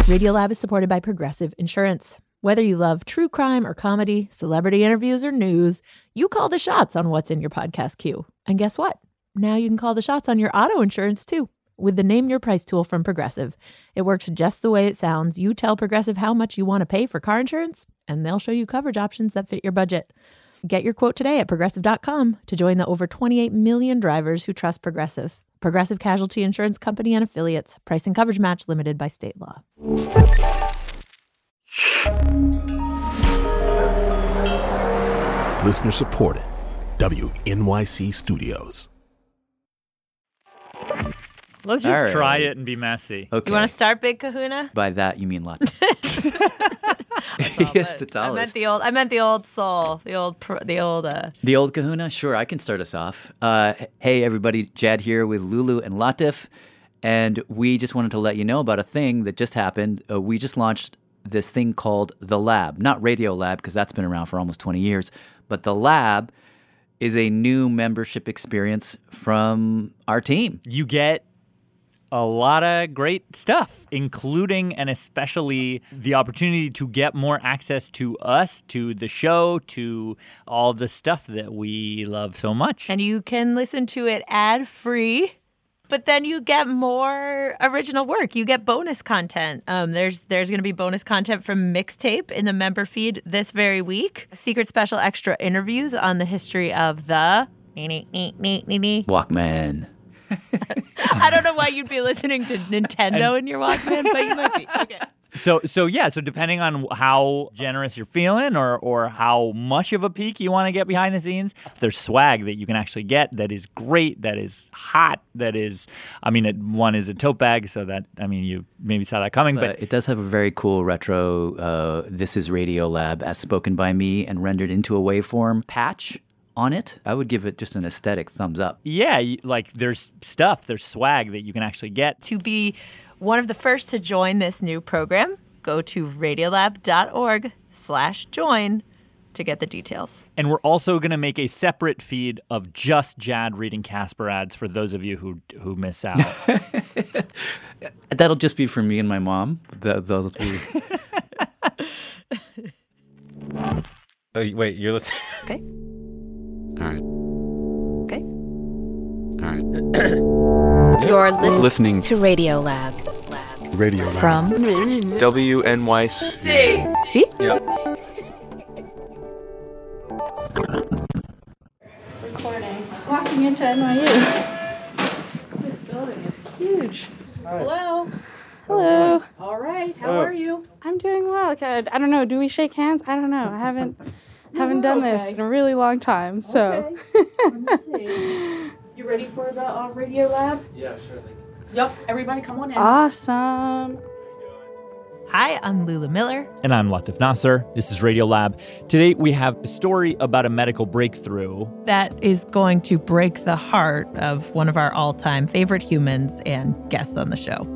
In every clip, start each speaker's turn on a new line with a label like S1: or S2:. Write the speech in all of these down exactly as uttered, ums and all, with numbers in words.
S1: Radiolab is supported by Progressive Insurance. Whether you love true crime or comedy, celebrity interviews or news, you call the shots on what's in your podcast queue. And guess what? Now you can call the shots on your auto insurance too with the Name Your Price tool from Progressive. It works just the way it sounds. You tell Progressive how much you want to pay for car insurance, and they'll show you coverage options that fit your budget. Get your quote today at progressive dot com to join the over twenty-eight million drivers who trust Progressive. Progressive Casualty Insurance Company and Affiliates. Price and coverage match limited by state law.
S2: Listener supported. W N Y C Studios.
S3: Let's just
S4: right.
S3: try it and be messy.
S4: Okay.
S1: You want to start, Big Kahuna?
S4: By that, you mean Latte.
S1: Oh,
S4: Yes, the
S1: I
S4: tallest.
S1: meant the old. I meant the old soul. The old. Pro, the old. Uh...
S4: The old kahuna? Sure, I can start us off. Uh, hey, everybody. Jad here with Lulu and Latif. And we just wanted to let you know about a thing that just happened. Uh, we just launched this thing called The Lab. Not Radio Lab, because that's been around for almost twenty years. But The Lab is a new membership experience from our team.
S3: You get a lot of great stuff, including and especially the opportunity to get more access to us, to the show, to all the stuff that we love so much.
S1: And you can listen to it ad-free, but then you get more original work. You get bonus content. Um, there's there's going to be bonus content from Mixtape in the member feed this very week. Secret special extra interviews on the history of the...
S4: Walkman.
S1: I don't know why you'd be listening to Nintendo in your Walkman, but you might be. Okay.
S3: So, so yeah, so depending on how generous you're feeling or or how much of a peek you want to get behind the scenes, there's swag that you can actually get that is great, that is hot, that is, I mean, it, one is a tote bag, so that, I mean, you maybe saw that coming, but...
S4: Uh, it does have a very cool retro, uh, This is Radio Lab, as spoken by me and rendered into a waveform patch on it. I would give it just an aesthetic thumbs up.
S3: Yeah, like there's stuff, there's swag that you can actually get.
S1: To be one of the first to join this new program, go to radiolab.org slash join to get the details.
S3: And we're also going to make a separate feed of just Jad reading Casper ads for those of you who who miss out.
S4: That'll just be for me and my mom. The, the,
S5: oh, wait, you're listening?
S1: Okay.
S5: All right.
S1: Okay.
S5: All right.
S6: You're listening,
S5: Listening
S6: to Radio Lab. Lab.
S5: Radio Lab.
S6: From
S5: W N Y C.
S1: See?
S5: Yep.
S7: Recording. Walking into N Y U. This building is huge. Hello. Hello.
S8: All right. How are you?
S7: I'm doing well. Good. I don't know. Do we shake hands? I don't know. I haven't haven't done
S8: okay.
S7: this in a really long time. So.
S8: Okay. Let me see. You ready for the uh, Radio Lab?
S5: Yeah, surely.
S8: Yep. Everybody, come on in.
S7: Awesome.
S1: Hi, I'm Lula Miller.
S3: And I'm Latif Nasser. This is Radio Lab. Today we have a story about a medical breakthrough.
S1: That is going to break the heart of one of our all-time favorite humans and guests on the show.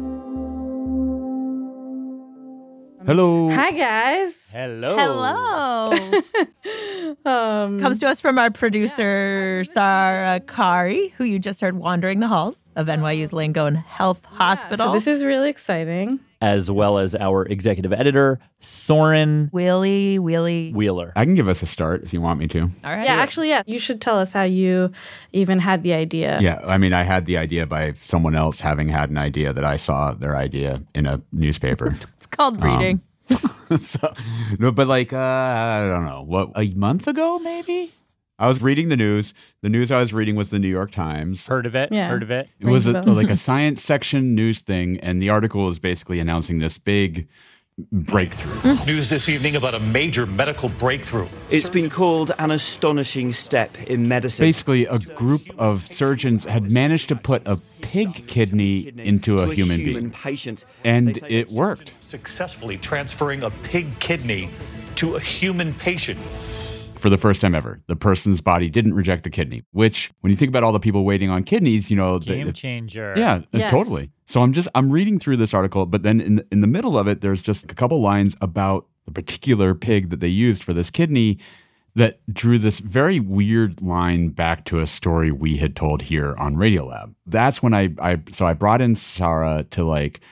S3: Hello.
S7: Hi, guys.
S3: Hello.
S1: Hello.
S7: Um,
S1: Comes to us from our producer, Sarah Kari, who you just heard wandering the halls of N Y U's Langone Health Hospital.
S7: So this is really exciting.
S3: As well as our executive editor, Soren
S1: Wheelie, Wheelie.
S3: Wheeler.
S9: I can give us a start if you want me to.
S1: All right.
S7: Yeah, actually, yeah. You should tell us how you even had the idea.
S9: Yeah, I mean, I had the idea by someone else having had an idea that I saw their idea in a newspaper.
S1: It's called reading.
S9: Um, so, no, but like, uh, I don't know, what, a month ago, maybe? I was reading the news. The news I was reading was the New York Times.
S3: Heard of it?
S7: Yeah.
S3: Heard of it?
S9: It was a,
S7: Rings a bell.
S9: like a science section news thing, and the article is basically announcing this big breakthrough.
S10: News this evening about a major medical breakthrough.
S11: It's been called an astonishing step in medicine.
S9: Basically, a group of surgeons had managed to put a pig kidney into a human being.
S11: patient.
S9: And it worked.
S10: Successfully transferring a pig kidney to a human patient.
S9: For the first time ever, the person's body didn't reject the kidney, which when you think about all the people waiting on kidneys, you know,
S3: Game
S9: the,
S3: changer.
S9: yeah,
S7: Yes.
S9: totally. So I'm just, I'm reading through this article, but then in, in the middle of it, there's just a couple lines about the particular pig that they used for this kidney that drew this very weird line back to a story we had told here on Radiolab. That's when I, I, so I brought in Sarah to like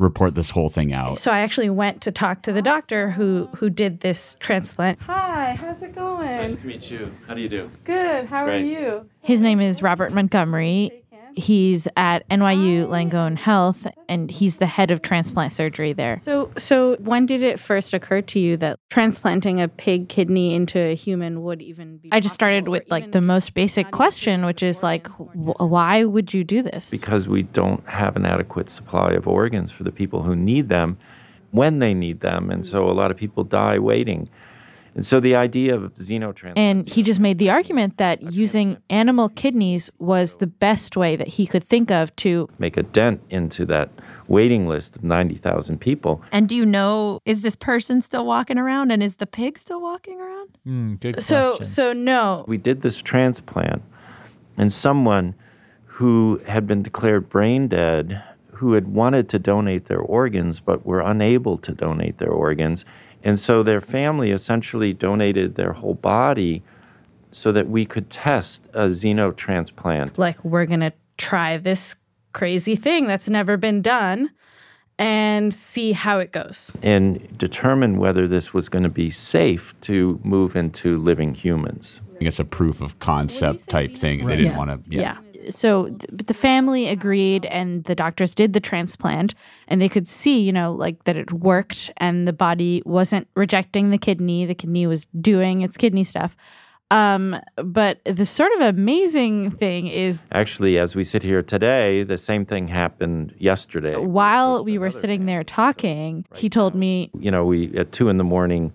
S9: report this whole thing out.
S7: So I actually went to talk to the doctor who who did this transplant. Hi, how's it going?
S5: Nice to meet you. How do you do?
S7: Good. How
S5: Great.
S7: are you? His name is Robert Montgomery. He's at N Y U Langone Health, and he's the head of transplant surgery there. So, so when did it first occur to you that transplanting a pig kidney into a human would even be? I just started with like the most basic question, which is like, wh- why would you do this?
S12: Because we don't have an adequate supply of organs for the people who need them when they need them, and so a lot of people die waiting. And so the idea of xenotransplantation...
S7: And he just made the argument that using animal kidneys was the best way that he could think of to...
S12: make a dent into that waiting list of ninety thousand people.
S1: And do you know, is this person still walking around and is the pig still walking around?
S3: Mm, good
S7: So,
S3: question.
S7: so no.
S12: We did this transplant, and someone who had been declared brain dead, who had wanted to donate their organs but were unable to donate their organs, and so their family essentially donated their whole body so that we could test a xenotransplant.
S7: Like, we're going to try this crazy thing that's never been done and see how it goes.
S12: And determine whether this was going to be safe to move into living humans.
S9: I guess a proof of concept type thing.
S7: Right.
S9: They didn't
S7: Yeah.
S9: want to.
S7: Yeah. So th- the family agreed, and the doctors did the transplant, and they could see, you know, like that it worked, and the body wasn't rejecting the kidney. The kidney was doing its kidney stuff. Um, but the sort of amazing thing is,
S12: Actually, as we sit here today, the same thing happened yesterday.
S7: while we were sitting there talking, he told me,
S12: You know, we at two in the morning,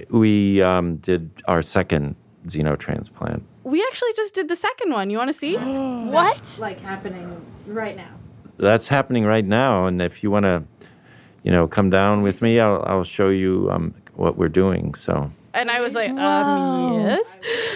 S12: we um, did our second xenotransplant.
S7: we actually just did the second one. You want to see?
S1: What?
S7: Like happening right now.
S12: That's happening right now, and if you want to, you know, come down with me, I'll, I'll show you um, what we're doing. So.
S7: And I was like, um, yes.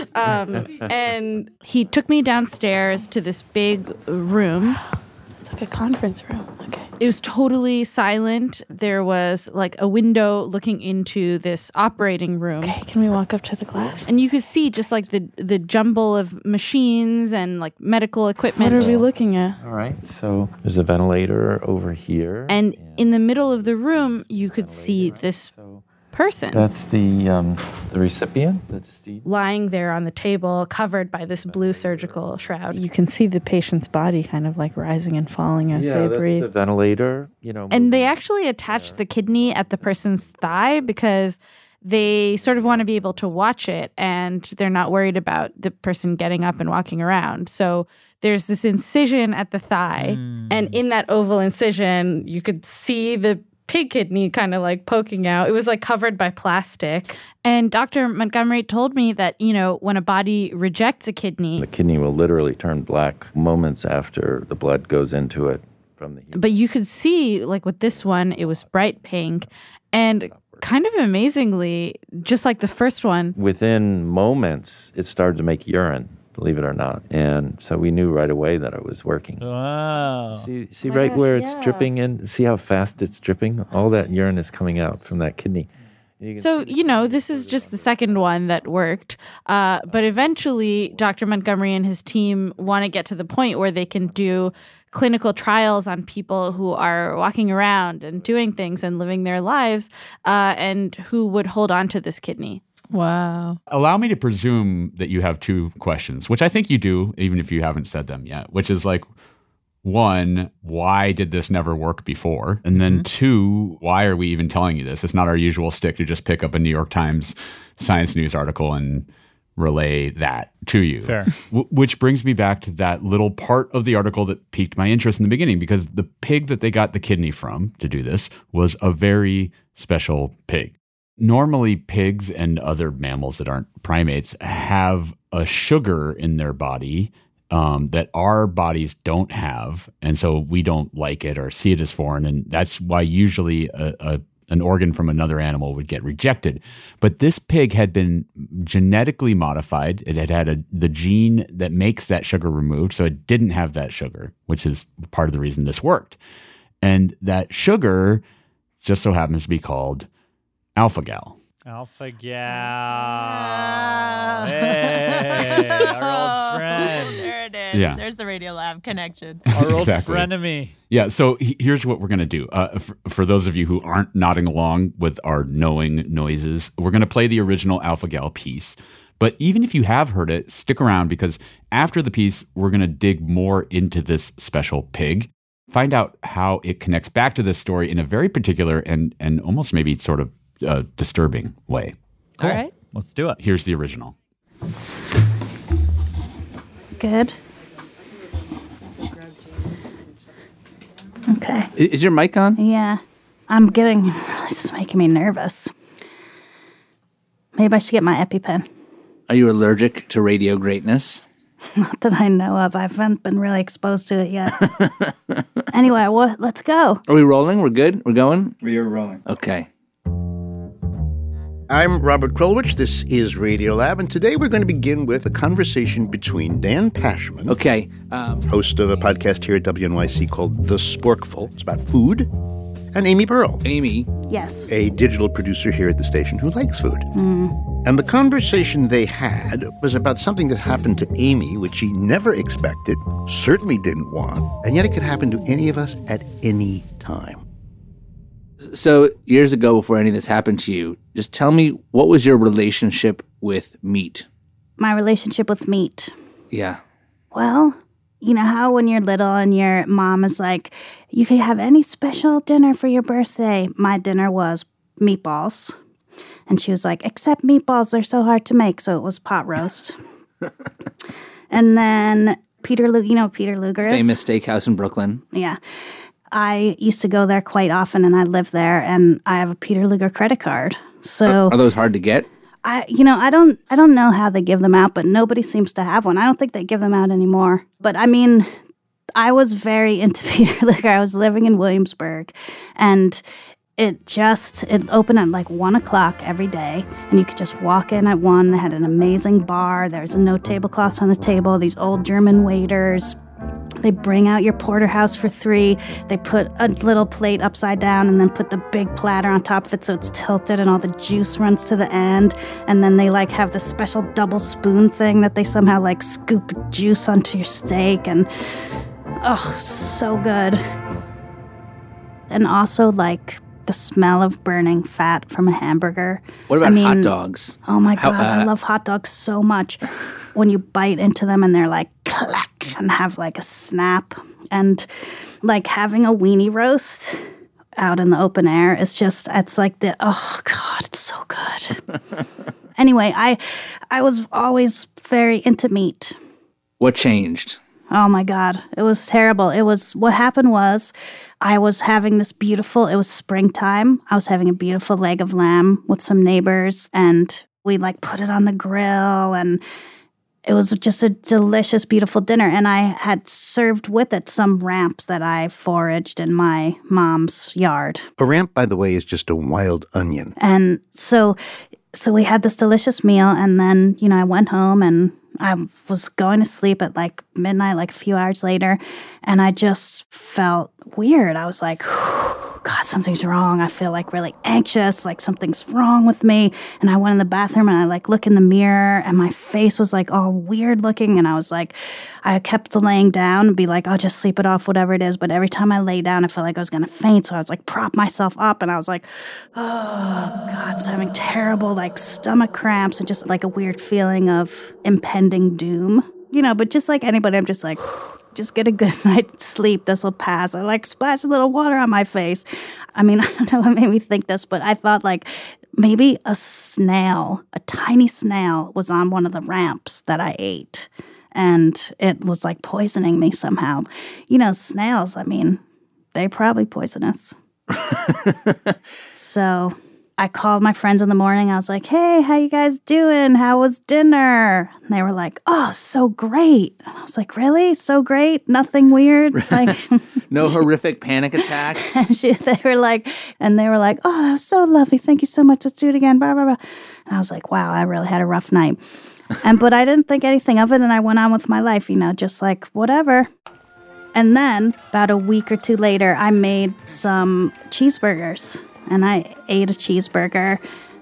S7: Um, and he took me downstairs to this big room.
S8: It's like a conference room. Okay.
S7: It was totally silent. There was like a window looking into this operating room.
S8: Okay, can we walk up to the glass?
S7: And you could see just like the, the jumble of machines and like medical equipment.
S8: What are we looking at?
S12: All right, so there's a ventilator over here.
S7: And in the middle of the room, you could see this person.
S12: That's the um, the recipient, the deceased.
S7: Lying there on the table, covered by this blue surgical shroud.
S8: You can see the patient's body kind of like rising and falling as
S12: Yeah,
S8: they
S12: that's
S8: breathe.
S12: the ventilator. You know,
S7: And they actually attached the kidney at the person's thigh because they sort of want to be able to watch it, and they're not worried about the person getting up and walking around. So there's this incision at the thigh, and in that oval incision, you could see the pig kidney kind of like poking out. It was like covered by plastic. And Doctor Montgomery told me that, you know, when a body rejects a kidney,
S12: the kidney will literally turn black moments after the blood goes into it from the
S7: but you could see, like with this one, it was bright pink. And kind of amazingly, just like the first one,
S12: Within moments, it started to make urine, believe it or not. And so we knew right away that it was working.
S3: Wow.
S12: See, see
S7: my
S12: right
S7: gosh,
S12: where it's
S7: yeah.
S12: dripping in? See how fast it's dripping? All that urine is coming out from that kidney. You can
S7: So, you know, this is just the second one that worked. Uh, but eventually, Doctor Montgomery and his team want to get to the point where they can do clinical trials on people who are walking around and doing things and living their lives uh, and who would hold on to this kidney.
S1: Wow.
S9: Allow me to presume that you have two questions, which I think you do, even if you haven't said them yet, which is like, one, why did this never work before? And then two, why are we even telling you this? It's not our usual stick to just pick up a New York Times science news article and relay that to you.
S3: Fair.
S9: W- which brings me back to that little part of the article that piqued my interest in the beginning, because the pig that they got the kidney from to do this was a very special pig. Normally, pigs and other mammals that aren't primates have a sugar in their body um, that our bodies don't have. And so we don't like it or see it as foreign. And that's why usually a, a, an organ from another animal would get rejected. But this pig had been genetically modified. It had had a, the gene that makes that sugar removed. So it didn't have that sugar, which is part of the reason this worked. And that sugar just so happens to be called alpha-gal.
S3: Alpha Gal. Hey, our old friend.
S1: There it is.
S9: Yeah.
S1: There's the Radiolab connection.
S3: Our old
S9: Exactly.
S3: frenemy.
S9: Yeah, so he- here's what we're going to do. Uh, for, for those of you who aren't nodding along with our knowing noises, we're going to play the original Alpha Gal piece. But even if you have heard it, stick around because after the piece, we're going to dig more into this special pig, find out how it connects back to this story in a very particular and, and almost maybe sort of uh, disturbing way.
S3: Cool.
S1: All right.
S3: Let's do it.
S9: Here's the original.
S13: Good. Okay.
S14: Is your mic on?
S13: Yeah. I'm getting, this is making me nervous. Maybe I should get my EpiPen.
S14: Are you allergic to radio greatness?
S13: Not that I know of. I haven't been really exposed to it yet. Anyway, what? Let's go.
S14: Are we rolling? We're good? We're going?
S15: We are rolling.
S14: Okay.
S15: I'm Robert Krulwich. This is Radiolab, and today we're going to begin with a conversation between Dan Pashman,
S14: okay, um,
S15: host of a podcast here at W N Y C called The Sporkful. It's about food, and Amy Burrell,
S14: Amy.
S13: Yes.
S15: a digital producer here at the station who likes food.
S13: Mm.
S15: And the conversation they had was about something that happened to Amy, which she never expected, certainly didn't want, and yet it could happen to any of us at any time.
S14: So years ago, before any of this happened to you, just tell me, what was your relationship with meat?
S13: My relationship with meat.
S14: Yeah.
S13: Well, you know how when you're little and your mom is like, you could have any special dinner for your birthday. My dinner was meatballs. And she was like, except meatballs, they're so hard to make. So it was pot roast. And then Peter Luger, you know Peter Luger is?
S14: Famous steakhouse in Brooklyn.
S13: Yeah. I used to go there quite often, and I live there, and I have a Peter Luger credit card. So
S14: Are, are those hard to get?
S13: I, you know, I don't, I don't know how they give them out, but nobody seems to have one. I don't think they give them out anymore. But I mean, I was very into Peter Luger. I was living in Williamsburg, and it just, it opened at like one o'clock every day, and you could just walk in at one. They had an amazing bar. There's no tablecloths on the table. These old German waiters. They bring out your porterhouse for three. They put a little plate upside down and then put the big platter on top of it so it's tilted and all the juice runs to the end. And then they like have this special double spoon thing that they somehow like scoop juice onto your steak. And oh, so good. And also like the smell of burning fat from a hamburger.
S14: What about
S13: I mean,
S14: hot dogs?
S13: Oh my
S14: How-
S13: God, I
S14: uh,
S13: love hot dogs so much. When you bite into them and they're like clack and have like a snap. And like having a weenie roast out in the open air is just, it's like the, oh God, it's so good. Anyway, I, I was always very into meat.
S14: What changed?
S13: Oh my God, it was terrible. It was, what happened was I was having this beautiful, it was springtime. I was having a beautiful leg of lamb with some neighbors, and we like put it on the grill, and it was just a delicious, beautiful dinner. And I had served with it some ramps that I foraged in my mom's yard.
S15: A ramp, by the way, is just a wild onion.
S13: And so, so we had this delicious meal, and then, you know, I went home and I was going to sleep at like midnight, like a few hours later, and I just felt weird. I was like, God, something's wrong. I feel like really anxious, like something's wrong with me. And I went in the bathroom and I like look in the mirror and my face was like all weird looking. And I was like, I kept laying down and be like, I'll just sleep it off, whatever it is. But every time I lay down, I felt like I was going to faint. So I was like, prop myself up and I was like, oh God, I was having terrible like stomach cramps and just like a weird feeling of impending doom. You know, but just like anybody, I'm just like, just get a good night's sleep. This will pass. I like splash a little water on my face. I mean, I don't know what made me think this, but I thought like maybe a snail, a tiny snail was on one of the ramps that I ate. And it was like poisoning me somehow. You know, snails, I mean, they probably poisonous. So I called my friends in the morning. I was like, hey, how you guys doing? How was dinner? And they were like, oh, so great. And I was like, really? So great? Nothing weird? Like,
S14: No horrific panic attacks?
S13: and she, they were like, and they were like, oh, that was so lovely. Thank you so much. Let's do it again. Blah, blah, blah. And I was like, wow, I really had a rough night. And but I didn't think anything of it. And I went on with my life, you know, just like whatever. And then about a week or two later, I made some cheeseburgers. And I ate a cheeseburger.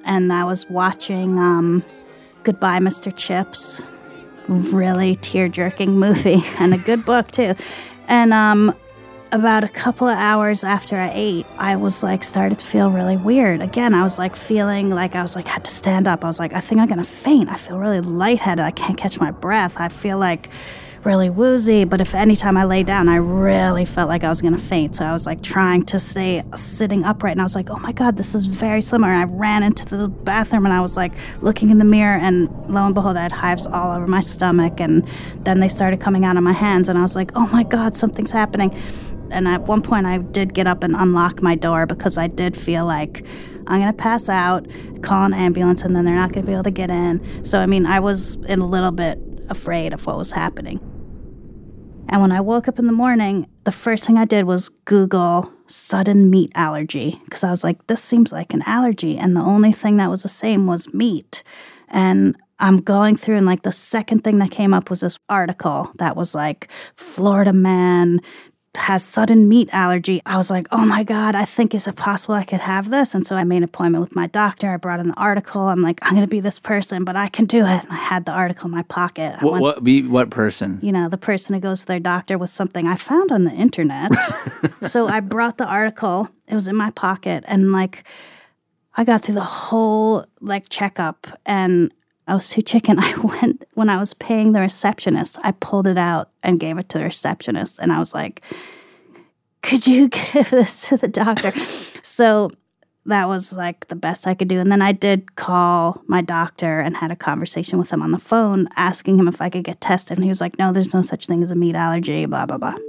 S13: and I was watching um, Goodbye, Mister Chips. Really tear-jerking movie and a good book, too. And um, about a couple of hours after I ate, I was like, started to feel really weird. Again, I was like feeling like I was like, had to stand up. I was like, I think I'm going to faint. I feel really lightheaded. I can't catch my breath. I feel like really woozy, but if anytime I lay down, I really felt like I was going to faint. So I was like trying to stay sitting upright, and I was like, oh my God, this is very similar. And I ran into the bathroom, and I was like looking in the mirror, and lo and behold, I had hives all over my stomach, and then they started coming out of my hands, and I was like, oh my God, something's happening. And at one point, I did get up and unlock my door because I did feel like I'm going to pass out, call an ambulance, and then they're not going to be able to get in. So, I mean, I was a little bit afraid of what was happening. And when I woke up in the morning, the first thing I did was Google sudden meat allergy, because I was like, this seems like an allergy. And the only thing that was the same was meat. And I'm going through, and like the second thing that came up was this article that was like, Florida man has sudden meat allergy. I was like, oh my God, I think, is it possible I could have this? And so I made an appointment with my doctor. I brought in the article. I'm like, I'm going to be this person, but I can do it. And I had the article in my pocket.
S14: What,
S13: went,
S14: what, be, what person?
S13: You know, the person who goes to their doctor with something I found on the internet. So I brought the article. It was in my pocket. And like, I got through the whole like checkup, and I was too chicken. I went, when I was paying the receptionist, I pulled it out and gave it to the receptionist. And I was like, could you give this to the doctor? So that was like the best I could do. And then I did call my doctor and had a conversation with him on the phone, asking him if I could get tested. And he was like, no, there's no such thing as a meat allergy, blah, blah, blah.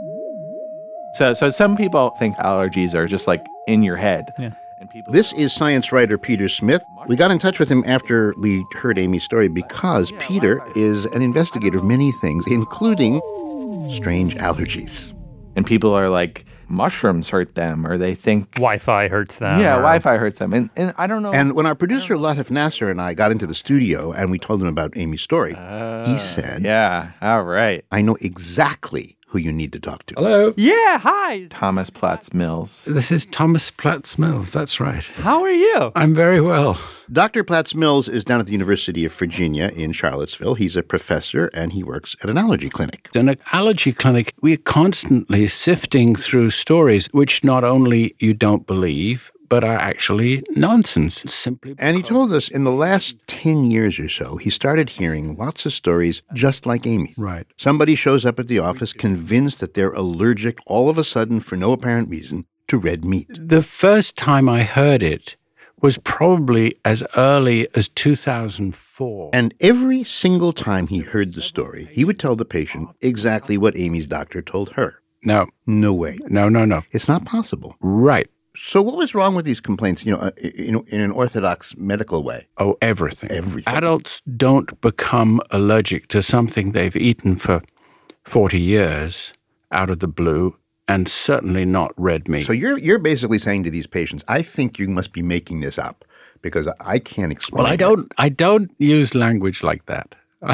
S16: So, so some people think allergies are just like in your head.
S3: Yeah.
S15: This is science writer Peter Smith. We got in touch with him after we heard Amy's story because Peter is an investigator of many things, including strange allergies.
S16: And people are like, mushrooms hurt them, or they think
S10: Wi-Fi hurts them.
S16: Yeah,
S10: or...
S16: Wi-Fi hurts them. And, and I don't know.
S15: And when our producer Latif Nasser and I got into the studio and we told him about Amy's story, uh, he said,
S16: yeah, all right.
S15: I know exactly who you need to talk to.
S17: Hello.
S3: Yeah, hi.
S16: Thomas Platts Mills.
S17: This is Thomas Platts Mills. That's right.
S3: How are you?
S17: I'm very well.
S15: Doctor Platts Mills is down at the University of Virginia in Charlottesville. He's a professor, and he works at an allergy clinic.
S17: In an allergy clinic, we're constantly sifting through stories which not only you don't believe, but are actually nonsense. Simply
S15: and he told us in the last ten years or so, he started hearing lots of stories just like Amy's.
S17: Right.
S15: Somebody shows up at the office convinced that they're allergic all of a sudden for no apparent reason to red meat.
S17: The first time I heard it was probably as early as two thousand four.
S15: And every single time he heard the story, he would tell the patient exactly what Amy's doctor told her.
S17: No.
S15: No way.
S17: No, no, no.
S15: It's not possible.
S17: Right.
S15: So what was wrong with these complaints, you know, uh, in, in an orthodox medical way?
S17: Oh, everything.
S15: Everything.
S17: Adults don't become allergic to something they've eaten for forty years out of the blue, and certainly not red meat.
S15: So you're you're basically saying to these patients, I think you must be making this up because I can't explain.
S17: Well, I don't. I don't use language like that.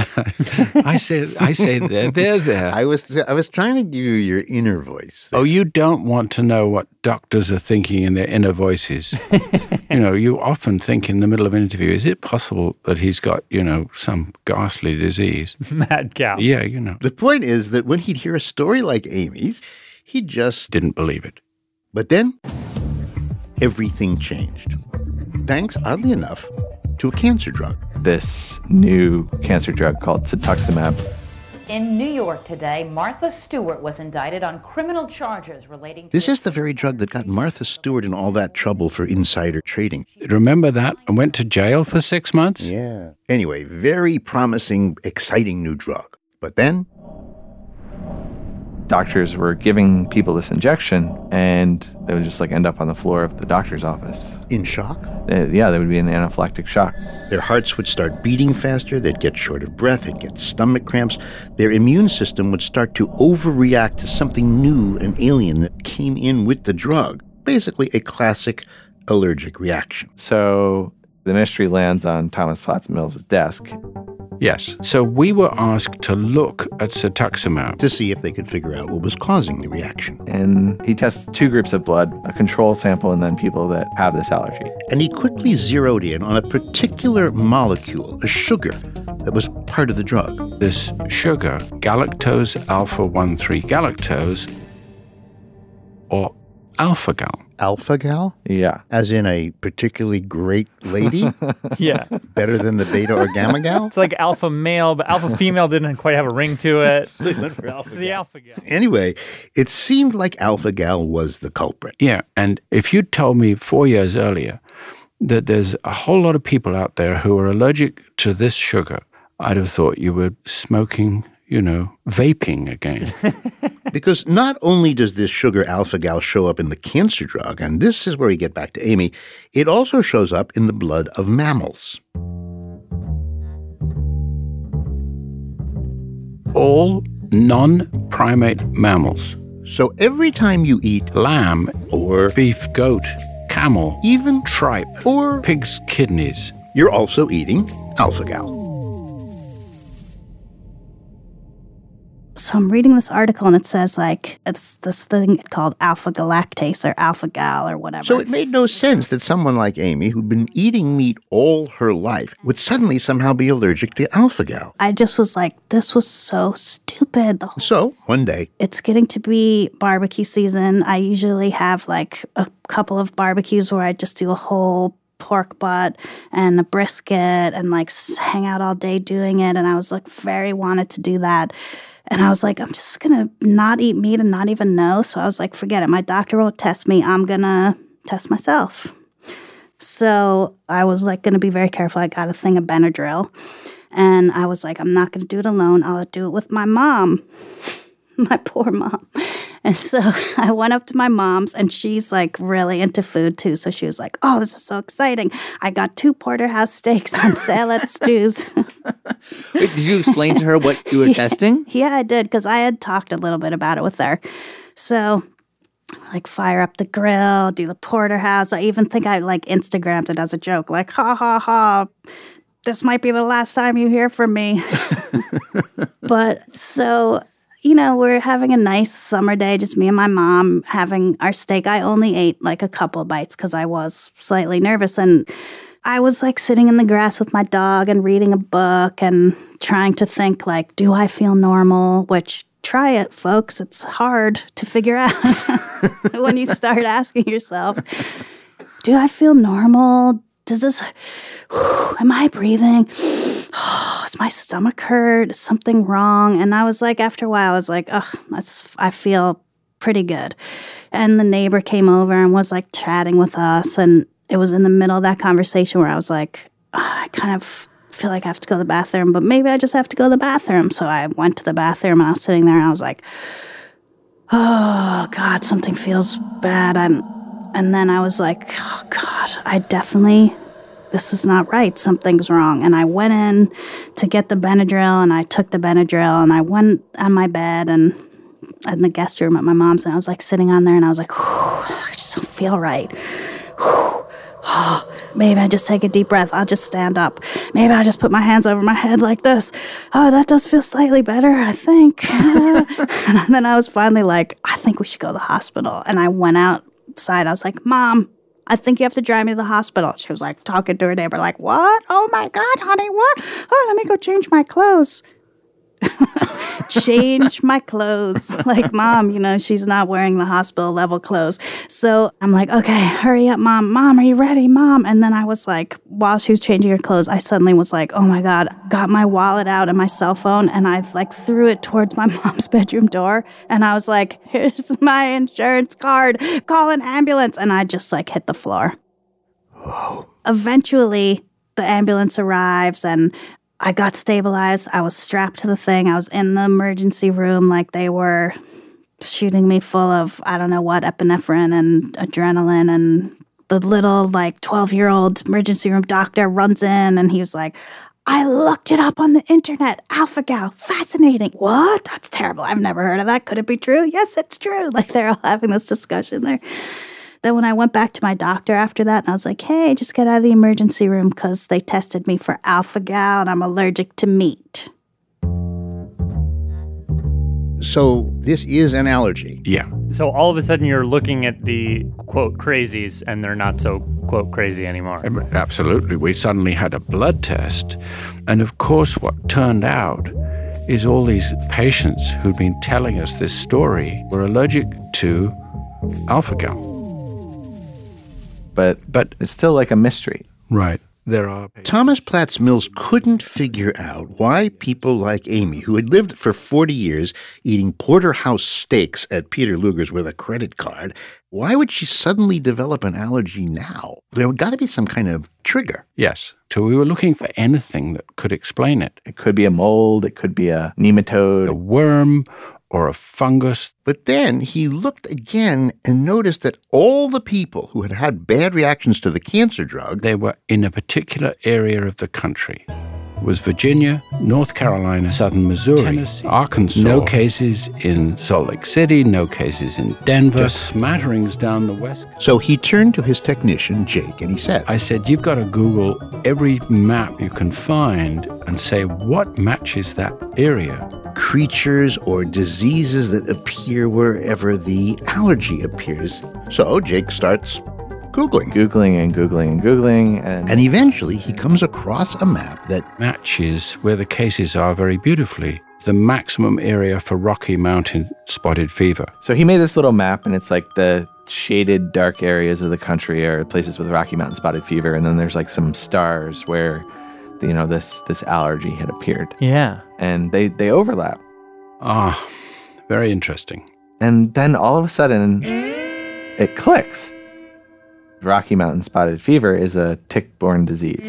S17: I say, I say, there, there, there.
S15: I was, I was trying to give you your inner voice.
S17: There. Oh, you don't want to know what doctors are thinking in their inner voices. You know, you often think in the middle of an interview, is it possible that he's got, you know, some ghastly disease?
S3: Mad cow.
S17: Yeah, you know.
S15: The point is that when he'd hear a story like Amy's, he just
S17: didn't believe it.
S15: But then everything changed. Thanks, oddly enough, to a cancer drug.
S16: This new cancer drug called cetuximab.
S18: In New York today, Martha Stewart was indicted on criminal charges relating to...
S15: This is the very drug that got Martha Stewart in all that trouble for insider trading.
S17: Remember that? I went to jail for six months?
S15: Yeah. Anyway, very promising, exciting new drug. But then...
S16: doctors were giving people this injection, and they would just like end up on the floor of the doctor's office.
S15: In shock?
S16: Uh, yeah, they would be in anaphylactic shock.
S15: Their hearts would start beating faster, they'd get short of breath, they'd get stomach cramps. Their immune system would start to overreact to something new and alien that came in with the drug. Basically a classic allergic reaction.
S16: So the mystery lands on Thomas Platts Mills' desk.
S17: Yes. So we were asked to look at cetuximab
S15: to see if they could figure out what was causing the reaction.
S16: And he tests two groups of blood, a control sample and then people that have this allergy.
S15: And he quickly zeroed in on a particular molecule, a sugar, that was part of the drug.
S17: This sugar, galactose alpha one three galactose, or alpha-gal.
S15: Alpha-gal?
S16: Yeah.
S15: As in a particularly great lady?
S3: Yeah.
S15: Better than the beta or gamma gal?
S3: It's like alpha male, but alpha female didn't quite have a ring to it.
S15: So they went for alpha
S3: It's the alpha gal.
S15: Anyway, it seemed like alpha-gal was the culprit.
S17: Yeah, and if you'd told me four years earlier that there's a whole lot of people out there who are allergic to this sugar, I'd have thought you were smoking, you know, vaping again.
S15: Because not only does this sugar alpha-gal show up in the cancer drug, and this is where we get back to Amy, it also shows up in the blood of mammals.
S17: All non-primate mammals.
S15: So every time you eat
S17: lamb
S15: or
S17: beef, goat, camel,
S15: even
S17: tripe,
S15: or
S17: pig's kidneys,
S15: you're also eating alpha-gal.
S13: So I'm reading this article and it says like it's this thing called alpha-galactase or alpha-gal or whatever.
S15: So it made no sense that someone like Amy, who'd been eating meat all her life, would suddenly somehow be allergic to alpha-gal.
S13: I just was like, this was so stupid. The whole-
S15: So one day,
S13: it's getting to be barbecue season. I usually have like a couple of barbecues where I just do a whole pork butt and a brisket and like hang out all day doing it. And I was like very wanted to do that. And I was like, I'm just going to not eat meat and not even know. So I was like, forget it. My doctor won't test me. I'm going to test myself. So I was like going to be very careful. I got a thing of Benadryl. And I was like, I'm not going to do it alone. I'll do it with my mom. My poor mom. And so I went up to my mom's, and she's like really into food too. So she was like, oh, this is so exciting. I got two porterhouse steaks on sale at Stu's.
S14: Wait, did you explain to her what you were
S13: yeah,
S14: testing?
S13: Yeah, I did, because I had talked a little bit about it with her. So like fire up the grill, do the porterhouse. I even think I like Instagrammed it as a joke, like, ha, ha, ha. This might be the last time you hear from me. But so... You know, we're having a nice summer day, just me and my mom having our steak. I only ate like a couple bites because I was slightly nervous. And I was like sitting in the grass with my dog and reading a book and trying to think like, do I feel normal? Which, try it, folks. It's hard to figure out when you start asking yourself, do I feel normal? Does this, whew, am I breathing? Oh, does my stomach hurt? Is something wrong? And I was like, after a while, I was like, ugh, that's, I feel pretty good. And the neighbor came over and was like chatting with us. And it was in the middle of that conversation where I was like, oh, I kind of feel like I have to go to the bathroom, but maybe I just have to go to the bathroom. So I went to the bathroom and I was sitting there and I was like, oh, God, something feels bad. I'm, and then I was like, oh, God, I definitely... this is not right. Something's wrong. And I went in to get the Benadryl, and I took the Benadryl, and I went on my bed and in the guest room at my mom's, and I was like sitting on there, and I was like, I just don't feel right. Oh, maybe I just take a deep breath. I'll just stand up. Maybe I'll just put my hands over my head like this. Oh, that does feel slightly better, I think. And then I was finally like, I think we should go to the hospital. And I went outside. I was like, Mom, I think you have to drive me to the hospital. She was like talking to her neighbor like, what? Oh my God, honey, what? Oh, let me go change my clothes. Change my clothes. Like, Mom, you know, she's not wearing the hospital level clothes. So I'm like, okay, hurry up, Mom. Mom, are you ready, Mom? And then I was like, while she was changing her clothes, I suddenly was like, oh my God, got my wallet out and my cell phone, and I like threw it towards my mom's bedroom door. And I was like, here's my insurance card. Call an ambulance. And I just like hit the floor. Whoa. Eventually, the ambulance arrives, and I got stabilized. I was strapped to the thing. I was in the emergency room like they were shooting me full of, I don't know what, epinephrine and adrenaline. And the little like twelve-year-old emergency room doctor runs in, and he was like, I looked it up on the internet. Alpha-gal, fascinating. What? That's terrible. I've never heard of that. Could it be true? Yes, it's true. Like they're all having this discussion there. Then when I went back to my doctor after that, and I was like, hey, just get out of the emergency room because they tested me for alpha-gal and I'm allergic to meat.
S15: So this is an allergy.
S9: Yeah.
S19: So all of a sudden you're looking at the, quote, crazies, and they're not so, quote, crazy anymore.
S17: Absolutely. We suddenly had a blood test. And of course, what turned out is all these patients who'd been telling us this story were allergic to alpha-gal.
S16: But, but it's still like a mystery.
S17: Right. There are
S15: Thomas Platts Mills couldn't figure out why people like Amy, who had lived for forty years eating porterhouse steaks at Peter Luger's with a credit card, why would she suddenly develop an allergy now? There got to be some kind of trigger.
S17: Yes. So we were looking for anything that could explain it.
S16: It could be a mold. It could be a nematode.
S17: A worm or a fungus.
S15: But then he looked again and noticed that all the people who had had bad reactions to the cancer drug,
S17: they were in a particular area of the country. It was Virginia, North Carolina, Southern Missouri, Tennessee, Arkansas. No cases in Salt Lake City, no cases in Denver, just smatterings down the west.
S15: So he turned to his technician, Jake, and he said,
S17: I said, you've got to Google every map you can find and say what matches that area.
S15: Creatures or diseases that appear wherever the allergy appears. So Jake starts Googling.
S16: Googling and Googling and Googling. And,
S15: and eventually he comes across a map that
S17: matches where the cases are very beautifully. The maximum area for Rocky Mountain spotted fever.
S16: So he made this little map, and it's like the shaded dark areas of the country are places with Rocky Mountain spotted fever. And then there's like some stars where, you know, this this allergy had appeared.
S19: Yeah.
S16: And they, they overlap.
S17: Ah, very interesting.
S16: And then all of a sudden, it clicks. Rocky Mountain spotted fever is a tick-borne disease.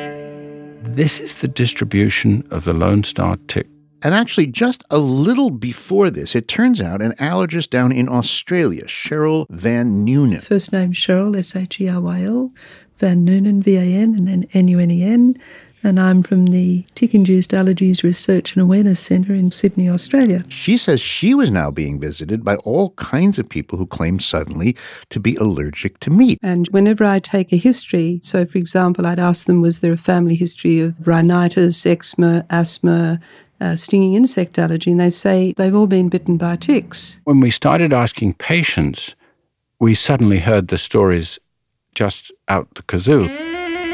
S17: This is the distribution of the Lone Star tick.
S15: And actually, just a little before this, it turns out an allergist down in Australia, Cheryl Van Noonen.
S20: First name Cheryl, S H E R Y L, Van Noonen, V A N, and then N U N E N. And I'm from the Tick-Induced Allergies Research and Awareness Centre in Sydney, Australia.
S15: She says she was now being visited by all kinds of people who claim suddenly to be allergic to meat.
S20: And whenever I take a history, so for example, I'd ask them, was there a family history of rhinitis, eczema, asthma, uh, stinging insect allergy? And they say they've all been bitten by ticks.
S17: When we started asking patients, we suddenly heard the stories just out the kazoo.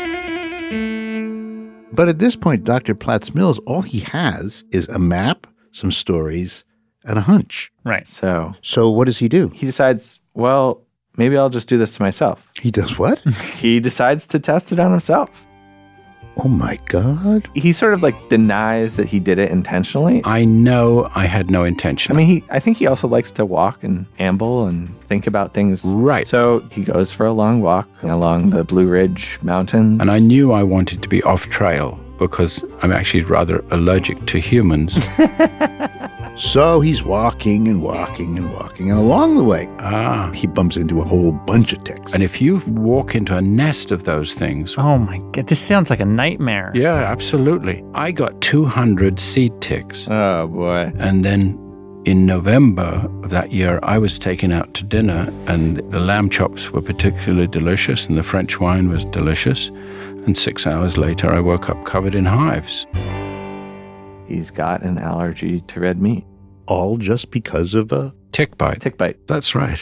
S15: But at this point, Doctor Platts Mills, all he has is a map, some stories, and a hunch.
S19: Right.
S16: So,
S15: so what does he do?
S16: He decides, well, maybe I'll just do this to myself.
S15: He does what?
S16: He decides to test it on himself.
S15: Oh, my God.
S16: He sort of like denies that he did it intentionally.
S17: I know I had no intention.
S16: I mean, he. I think he also likes to walk and amble and think about things.
S17: Right.
S16: So he goes for a long walk along the Blue Ridge Mountains.
S17: And I knew I wanted to be off trail because I'm actually rather allergic to humans.
S15: So he's walking and walking and walking, and along the way,
S17: ah.
S15: he bumps into a whole bunch of ticks.
S17: And if you walk into a nest of those things...
S19: Oh my God, this sounds like a nightmare.
S17: Yeah, absolutely. I got two hundred seed ticks.
S16: Oh, boy.
S17: And then in November of that year, I was taken out to dinner, and the lamb chops were particularly delicious, and the French wine was delicious. And six hours later, I woke up covered in hives.
S16: He's got an allergy to red meat.
S15: All just because of a...
S17: Tick bite.
S16: Tick bite.
S17: That's right.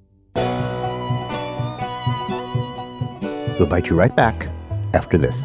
S15: We'll bite you right back after this.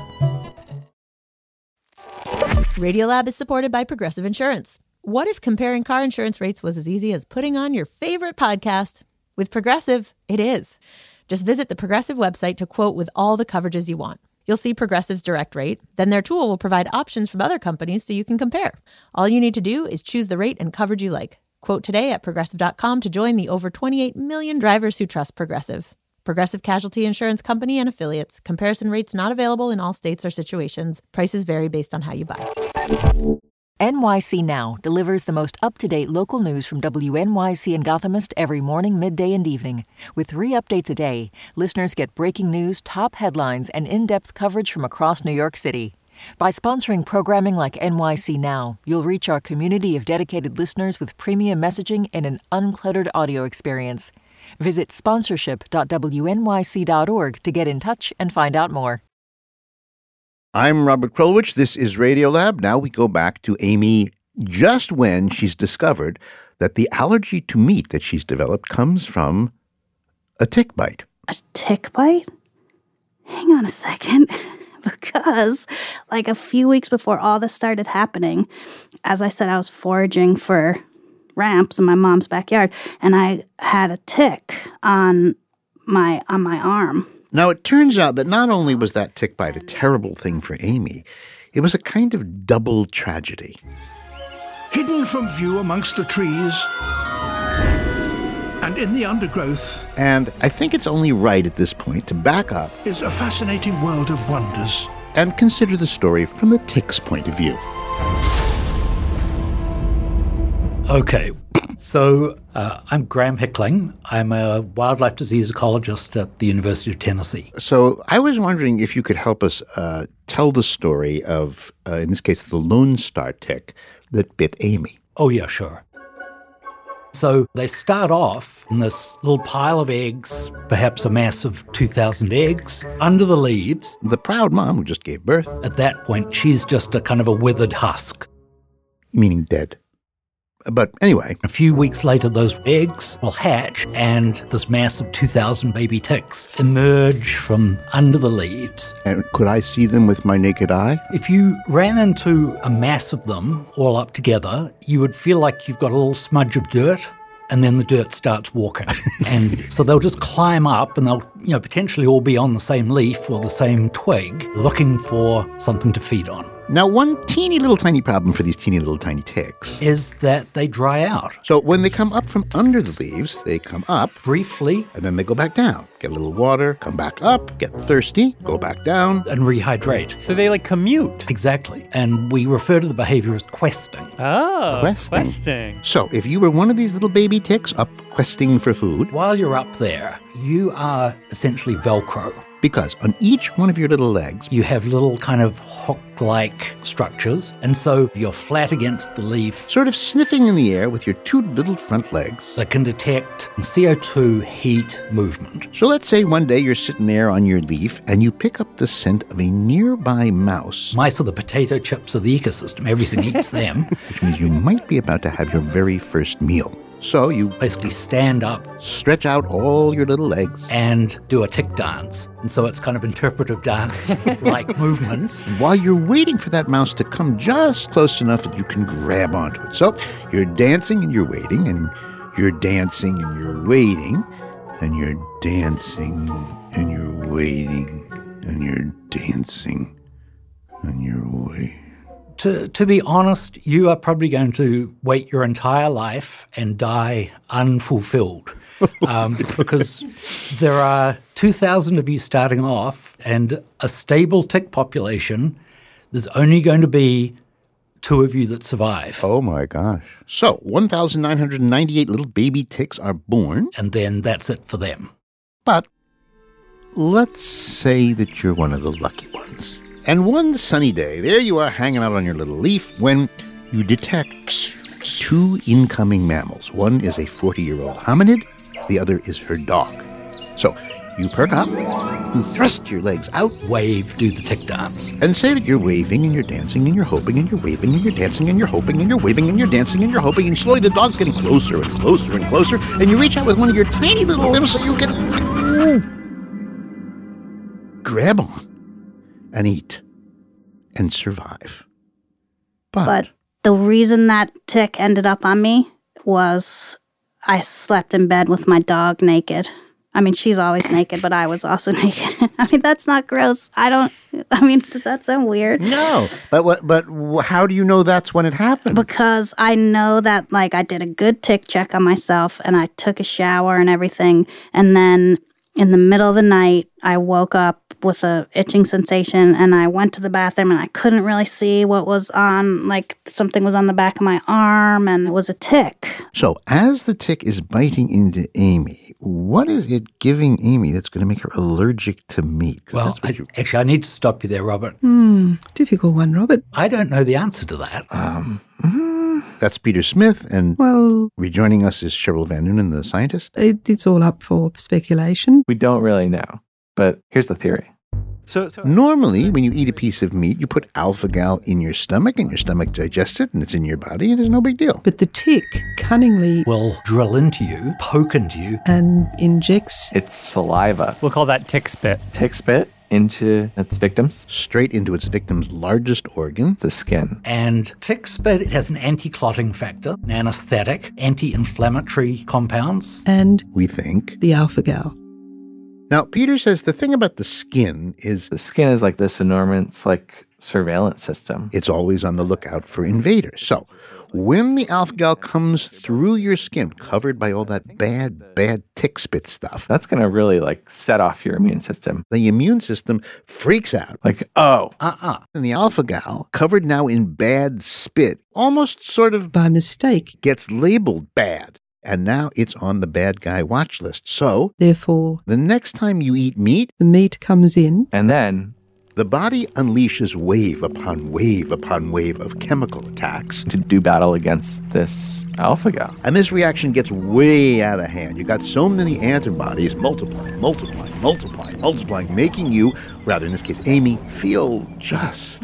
S1: Radiolab is supported by Progressive Insurance. What if comparing car insurance rates was as easy as putting on your favorite podcast? With Progressive, it is. Just visit the Progressive website to quote with all the coverages you want. You'll see Progressive's direct rate. Then their tool will provide options from other companies so you can compare. All you need to do is choose the rate and coverage you like. Quote today at Progressive dot com to join the over twenty-eight million drivers who trust Progressive. Progressive Casualty Insurance Company and Affiliates. Comparison rates not available in all states or situations. Prices vary based on how you buy.
S21: N Y C Now delivers the most up-to-date local news from W N Y C and Gothamist every morning, midday, and evening. With three updates a day, listeners get breaking news, top headlines, and in-depth coverage from across New York City. By sponsoring programming like N Y C Now, you'll reach our community of dedicated listeners with premium messaging and an uncluttered audio experience. Visit sponsorship dot w n y c dot org to get in touch and find out more.
S15: I'm Robert Krulwich. This is Radiolab. Now we go back to Amy just when she's discovered that the allergy to meat that she's developed comes from a tick bite.
S13: A tick bite? Hang on a second. Because, like, a few weeks before all this started happening, as I said, I was foraging for ramps in my mom's backyard, and I had a tick on my on my arm.
S15: Now, it turns out that not only was that tick bite a terrible thing for Amy, it was a kind of double tragedy.
S2: Hidden from view amongst the trees and in the undergrowth
S15: And I think it's only right at this point to back up
S2: is a fascinating world of wonders.
S15: and consider the story from the tick's point of view.
S22: Okay, so uh, I'm Graham Hickling. I'm a wildlife disease ecologist at the University of Tennessee.
S15: So I was wondering if you could help us uh, tell the story of, uh, in this case, the Lone Star tick that bit Amy.
S22: Oh, yeah, sure. So they start off in this little pile of eggs, perhaps a mass of two thousand eggs, under the leaves.
S15: The proud mom who just gave birth.
S22: At that point, she's just a kind of a withered husk.
S15: Meaning dead. But anyway.
S22: A few weeks later, those eggs will hatch, and this mass of two thousand baby ticks emerge from under the leaves.
S15: And could I see them with my naked eye?
S22: If you ran into a mass of them all up together, you would feel like you've got a little smudge of dirt, and then the dirt starts walking. And so they'll just climb up, and they'll, you know, potentially all be on the same leaf or the same twig, looking for something to feed on.
S15: Now, one teeny little tiny problem for these teeny little tiny ticks
S22: is that they dry out.
S15: So when they come up from under the leaves, they come up
S22: briefly,
S15: and then they go back down. Get a little water, come back up, get thirsty, go back down.
S22: And rehydrate.
S3: So they like commute.
S22: Exactly. And we refer to the behavior as questing.
S3: Oh,
S15: questing.
S3: questing.
S15: So if you were one of these little baby ticks up questing for food.
S22: While you're up there, you are essentially Velcro.
S15: Because on each one of your little legs,
S22: you have little kind of hook-like structures. And so you're flat against the leaf.
S15: Sort of sniffing in the air with your two little front legs.
S22: That can detect C O two, heat, movement.
S15: So let's say one day you're sitting there on your leaf and you pick up the scent of a nearby mouse.
S22: Mice are the potato chips of the ecosystem. Everything eats them.
S15: Which means you might be about to have your very first meal. So you
S22: basically stand up,
S15: stretch out all your little legs,
S22: and do a tick dance. And so it's kind of interpretive dance-like movements.
S15: While you're waiting for that mouse to come just close enough that you can grab onto it. So you're dancing and you're waiting, and you're dancing and you're waiting, and you're dancing and you're waiting, and you're dancing and you're waiting.
S22: To, to be honest, you are probably going to wait your entire life and die unfulfilled um, because there are two thousand of you starting off and a stable tick population. There's only going to be two of you that survive.
S15: Oh, my gosh. So one thousand nine hundred ninety-eight little baby ticks are born.
S22: And then that's it for them.
S15: But let's say that you're one of the lucky ones. And one sunny day, there you are hanging out on your little leaf when you detect two incoming mammals. One is a forty-year-old hominid, the other is her dog. So you perk up, you thrust your legs out,
S22: wave, do the tick dance,
S15: and say that you're waving and you're dancing and you're hoping and you're waving and you're dancing and you're hoping and you're waving and you're dancing and you're hoping, and slowly the dog's getting closer and closer and closer, and you reach out with one of your tiny little limbs so you can grab on and eat and survive. But,
S13: but the reason that tick ended up on me was I slept in bed with my dog naked. I mean, she's always naked, but I was also naked. I mean, that's not gross. I don't, I mean, does that sound weird?
S15: No. But what? But how do you know that's when it happened?
S13: Because I know that, like, I did a good tick check on myself, and I took a shower and everything, and then in the middle of the night, I woke up with a itching sensation, and I went to the bathroom, and I couldn't really see what was on, like something was on the back of my arm, and it was a tick.
S15: So as the tick is biting into Amy, what is it giving Amy that's going to make her allergic to meat?
S22: Well, I, actually, I need to stop you there, Robert.
S20: Hmm, difficult one, Robert.
S22: I don't know the answer to that. Um,
S15: mm, That's Peter Smith, and
S20: Well,
S15: rejoining us is Cheryl Van Noonen, the scientist.
S20: it, it's all up for speculation.
S16: We don't really know, but here's the theory. So, so
S15: Normally, when you eat a piece of meat, you put alpha-gal in your stomach, and your stomach digests it, and it's in your body, and it's no big deal.
S20: But the tick cunningly
S22: will drill into you, poke into you,
S20: and injects
S16: it's saliva.
S19: We'll call that tick spit.
S16: Tick spit into its victims.
S15: Straight into its victim's largest organ,
S16: the skin.
S22: And tick spit has an anti-clotting factor, an anesthetic, anti-inflammatory compounds.
S20: and
S15: we think.
S20: the alpha-gal.
S15: Now, Peter says the thing about the skin is
S16: The skin is like this enormous, like, surveillance system.
S15: it's always on the lookout for invaders. So, when the alpha-gal comes through your skin, covered by all that bad, bad tick spit stuff,
S16: That's going to really, like, set off your immune system.
S15: the immune system freaks out.
S16: Like, oh,
S22: Uh-uh.
S15: And the alpha-gal, covered now in bad spit, almost sort of
S20: By mistake.
S15: gets labeled bad. And now it's on the bad guy watch list. So,
S20: Therefore,
S15: the next time you eat meat,
S20: the meat comes in.
S16: and then
S15: the body unleashes wave upon wave upon wave of chemical attacks.
S16: to do battle against this alpha gal.
S15: And this reaction gets way out of hand. You got so many antibodies multiplying, multiplying, multiplying, multiplying, making you, rather in this case, Amy, feel just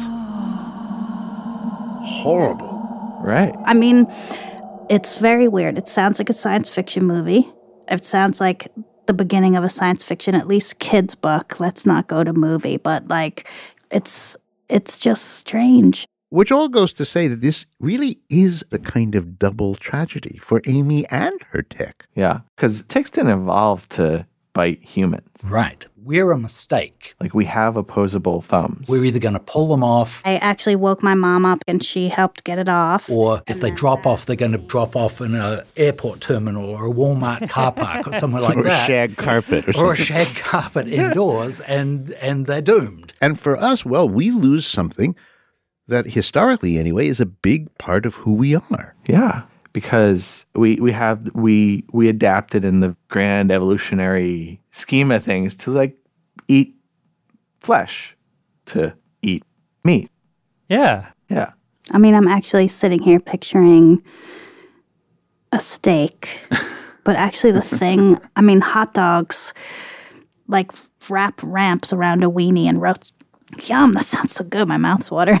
S15: horrible.
S16: Right.
S13: I mean, it's very weird. It sounds like a science fiction movie. It sounds like the beginning of a science fiction, at least kids' book. Let's not go to movie, but like, it's it's just strange.
S15: Which all goes to say that this really is a kind of double tragedy for Amy and her tick.
S16: Yeah, because ticks didn't evolve to bite humans.
S22: Right. We're a mistake.
S16: Like, we have opposable thumbs.
S22: We're either going to pull them off,
S13: I actually woke my mom up and she helped get it off.
S22: or if they drop off, they're going to drop off in an airport terminal or a Walmart car park or somewhere like
S15: or
S22: that.
S15: a shag carpet. Or,
S22: Or a
S15: something.
S22: shag carpet indoors, and, and they're doomed.
S15: And for us, well, we lose something that historically, anyway, is a big part of who we are.
S16: Yeah, because we we have we we adapted in the grand evolutionary scheme of things to like eat flesh, to eat meat.
S19: Yeah.
S16: Yeah.
S13: I mean, I'm actually sitting here picturing a steak, but actually the thing, I mean, hot dogs, like wrap ramps around a weenie and roast. Yum, that sounds so good. My mouth's watering.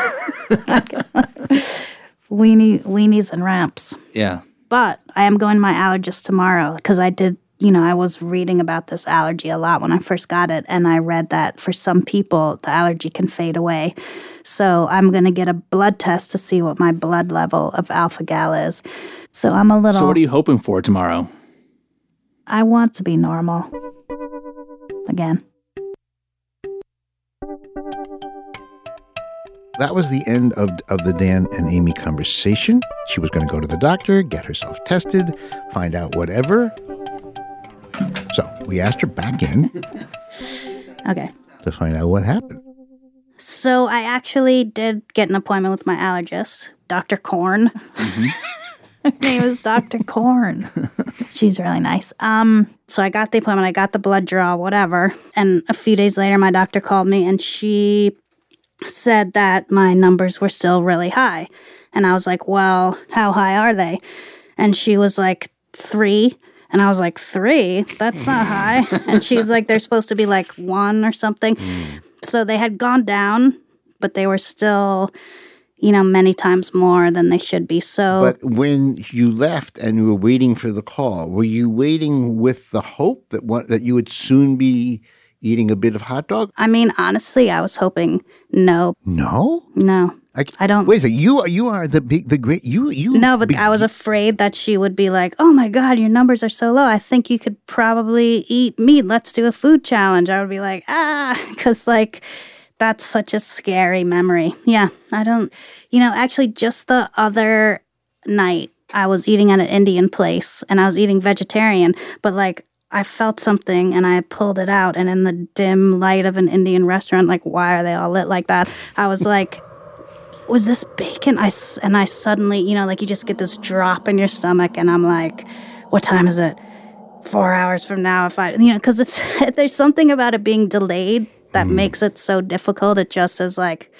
S13: Weenie, weenies and ramps.
S14: Yeah.
S13: But I am going to my allergist tomorrow because I did, you know, I was reading about this allergy a lot when I first got it. And I read that for some people, the allergy can fade away. So I'm going to get a blood test to see what my blood level of alpha-gal is. So I'm a little...
S14: So what are you hoping for tomorrow?
S13: I want to be normal. Again.
S15: That was the end of, of the Dan and Amy conversation. She was going to go to the doctor, get herself tested, find out whatever. So we asked her back in
S13: Okay.
S15: to find out what happened.
S13: So I actually did get an appointment with my allergist, Doctor Korn. Her name is Doctor Korn. She's really nice. Um, so I got the appointment, I got the blood draw, whatever. And a few days later, my doctor called me and she said that my numbers were still really high. And I was like, well, how high are they? And she was like, three. And I was like, three? That's not high. And she was like, they're supposed to be like one or something. Mm. So they had gone down, but they were still, you know, many times more than they should be. So,
S15: But when you left and you were waiting for the call, were you waiting with the hope that what, that you would soon be eating a bit of hot dog?
S13: I mean, honestly, I was hoping no.
S15: No?
S13: No.
S15: I,
S13: I don't.
S15: Wait a second. You, you are the big, the great, you, you.
S13: No, but
S15: be,
S13: I was afraid that she would be like, oh my God, your numbers are so low. I think you could probably eat meat. Let's do a food challenge. I would be like, ah, because like, that's such a scary memory. Yeah, I don't, you know, actually just the other night I was eating at an Indian place and I was eating vegetarian, but like I felt something and I pulled it out, and in the dim light of an Indian restaurant, like, why are they all lit like that? I was like, was this bacon? I, and I suddenly, you know, like you just get this drop in your stomach and I'm like, what time is it? Four hours from now if I, you know, because it's, there's something about it being delayed that mm. makes it so difficult. It just is like,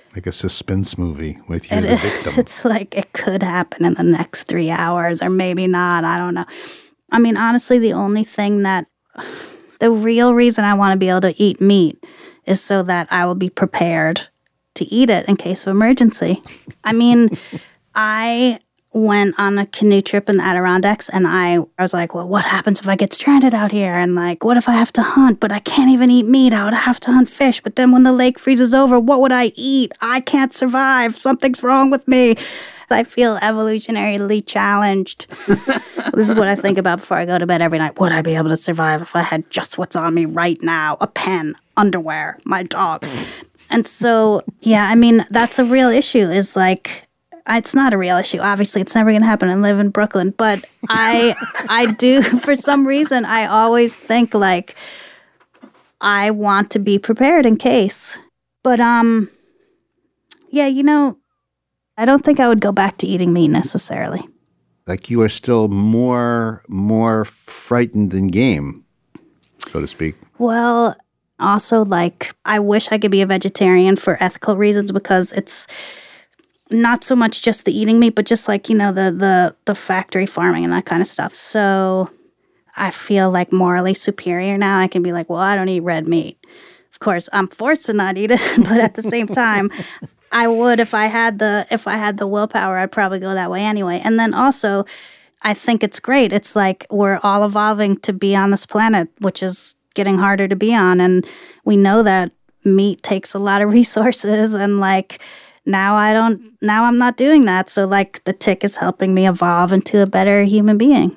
S15: Like a suspense movie with you,
S13: It
S15: the
S13: is.
S15: victim.
S13: It's like it could happen in the next three hours or maybe not. I don't know. I mean, honestly, the only thing that, the real reason I want to be able to eat meat is so that I will be prepared to eat it in case of emergency. I mean, I went on a canoe trip in the Adirondacks and I, I was like, well, what happens if I get stranded out here? And like, what if I have to hunt, but I can't even eat meat? I would have to hunt fish. But then when the lake freezes over, what would I eat? I can't survive. Something's wrong with me. I feel evolutionarily challenged. This is what I think about before I go to bed every night. Would I be able to survive if I had just what's on me right now? A pen, underwear, my dog. And so, yeah, I mean, that's a real issue is like, it's not a real issue. Obviously, it's never going to happen. I live in Brooklyn. But I, I do, for some reason, I always think like, I want to be prepared in case. But, um, yeah, you know, I don't think I would go back to eating meat necessarily.
S15: Like you are still more, more frightened than game, so to speak.
S13: Well, also, like, I wish I could be a vegetarian for ethical reasons because it's not so much just the eating meat, but just like, you know, the the the factory farming and that kind of stuff. So I feel like morally superior now. I can be like, well, I don't eat red meat. Of course, I'm forced to not eat it, but at the same time, I would if I had the if I had the willpower, I'd probably go that way anyway. And then also, I think it's great. It's like we're all evolving to be on this planet, which is getting harder to be on, and we know that meat takes a lot of resources and like Now I don't, now I'm not doing that. So like the tick is helping me evolve into a better human being.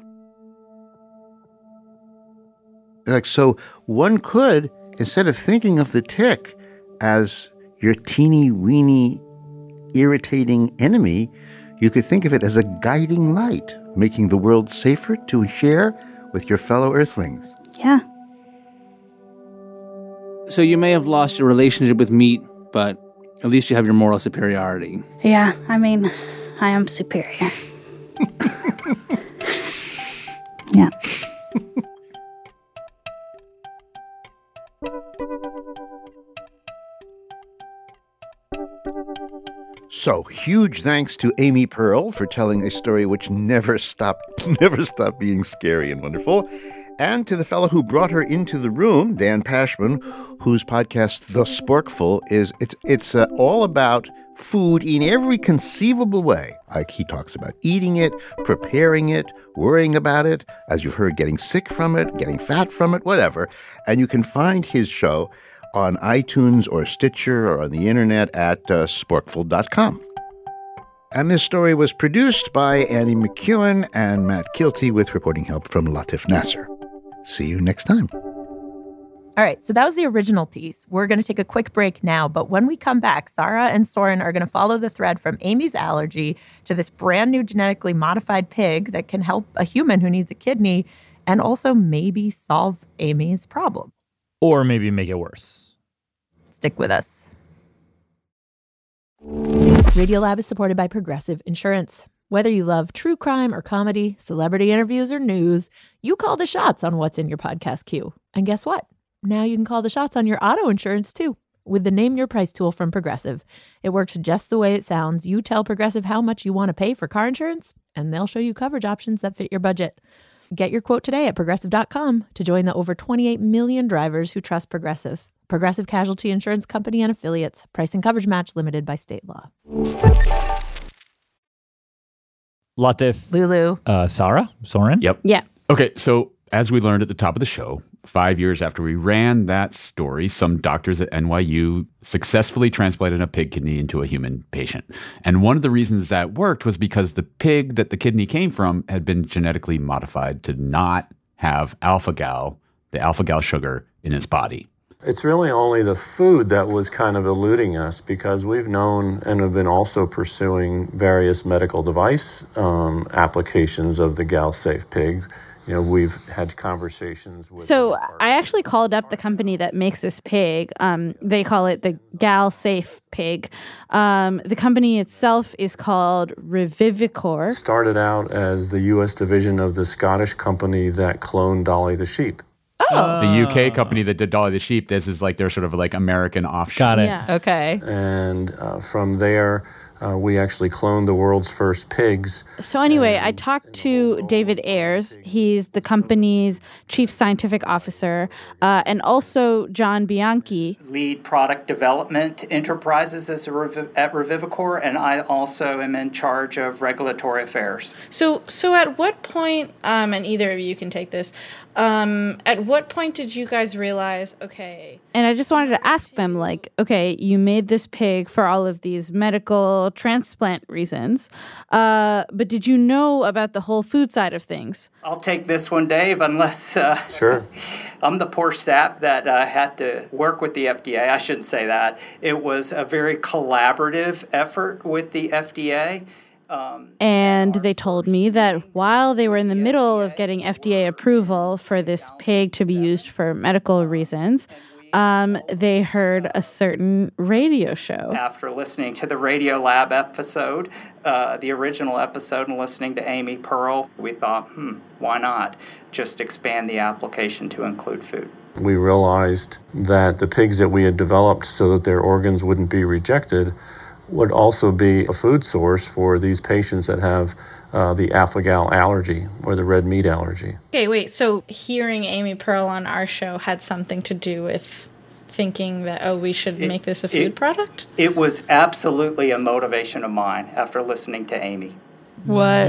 S15: Like, so one could, instead of thinking of the tick as your teeny weeny irritating enemy, you could think of it as a guiding light, making the world safer to share with your fellow earthlings.
S13: Yeah.
S14: So you may have lost your relationship with meat, but at least you have your moral superiority.
S13: Yeah, I mean, I am superior. Yeah.
S15: So, huge thanks to Amy Pearl for telling a story which never stopped, never stopped being scary and wonderful. And to the fellow who brought her into the room, Dan Pashman, whose podcast, The Sporkful, is it's it's uh, all about food in every conceivable way. Like he talks about eating it, preparing it, worrying about it, as you've heard, getting sick from it, getting fat from it, whatever. And you can find his show on iTunes or Stitcher or on the internet at uh, sporkful dot com. And this story was produced by Annie McEwen and Matt Kilty with reporting help from Latif Nasser. See you next time.
S1: All right, so that was the original piece. We're going to take a quick break now, but when we come back, Sarah and Soren are going to follow the thread from Amy's allergy to this brand new genetically modified pig that can help a human who needs a kidney and also maybe solve Amy's problem.
S3: Or maybe make it worse.
S1: Stick with us. Radiolab is supported by Progressive Insurance. Whether you love true crime or comedy, celebrity interviews or news, you call the shots on what's in your podcast queue. And guess what? Now you can call the shots on your auto insurance too with the Name Your Price tool from Progressive. It works just the way it sounds. You tell Progressive how much you want to pay for car insurance, and they'll show you coverage options that fit your budget. Get your quote today at progressive dot com to join the over twenty-eight million drivers who trust Progressive. Progressive Casualty Insurance Company and Affiliates. Price and coverage match limited by state law.
S3: Latif.
S1: Lulu.
S3: Uh, Sarah? Soren?
S9: Yep.
S7: Yeah.
S9: Okay, so as we learned at the top of the show, five years after we ran that story, some doctors at N Y U successfully transplanted a pig kidney into a human patient. And one of the reasons that worked was because the pig that the kidney came from had been genetically modified to not have alpha-gal, the alpha-gal sugar, in its body.
S4: It's really only the food that was kind of eluding us because we've known and have been also pursuing various medical device um, applications of the Gal-Safe pig. You know, we've had conversations with...
S7: So I actually called up the company that makes this pig. Um, they call it the Gal-Safe pig. Um, the company itself is called Revivicor.
S4: Started out as the U S division of the Scottish company that cloned Dolly the sheep.
S1: Oh.
S9: The U K company that did Dolly the Sheep, this is like their sort of like American offshoot.
S3: Got it.
S1: Yeah. Okay.
S4: And uh, from there, uh, we actually cloned the world's first pigs.
S7: So anyway, I talked to David Ayers. He's the company's chief scientific officer, uh, and also John Bianchi.
S6: Lead product development enterprises as a rev- at Revivicor, and I also am in charge of regulatory affairs.
S7: So, so at what point, um, and either of you can take this, um, at what point did you guys realize, okay? And I just wanted to ask them, like, okay, you made this pig for all of these medical transplant reasons, uh, but did you know about the whole food side of things?
S6: I'll take this one, Dave, unless uh,
S4: Sure.
S6: I'm the poor sap that uh, had to work with the F D A. I shouldn't say that. It was a very collaborative effort with the F D A. Um,
S7: And they told me that while they were in the middle of getting F D A approval for this pig to be used for medical reasons, um, they heard a certain radio show.
S6: After listening to the Radio Lab episode, uh, the original episode, and listening to Amy Pearl, we thought, hmm, why not just expand the application to include food?
S4: We realized that the pigs that we had developed so that their organs wouldn't be rejected would also be a food source for these patients that have uh, the Alpha-Gal allergy or the red meat allergy.
S7: Okay, wait, so hearing Amy Pearl on our show had something to do with thinking that, oh, we should
S6: It-
S7: make this a food
S6: it-
S7: product?
S6: It was absolutely a motivation of mine after listening to Amy.
S1: What?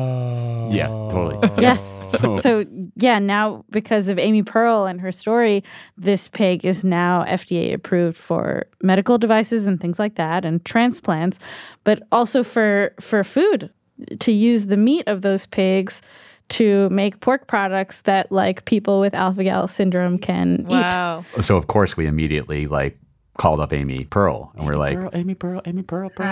S9: Yeah, totally.
S7: Yes.
S9: So-
S7: So, yeah, now because of Amy Pearl and her story, this pig is now F D A approved for medical devices and things like that and transplants, but also for, for food, to use the meat of those pigs to make pork products that like people with alpha-gal syndrome can
S1: Wow.
S9: So of course we immediately like called up Amy Pearl and we're like,
S7: Pearl,
S9: Amy Pearl, Amy Pearl, Pearl,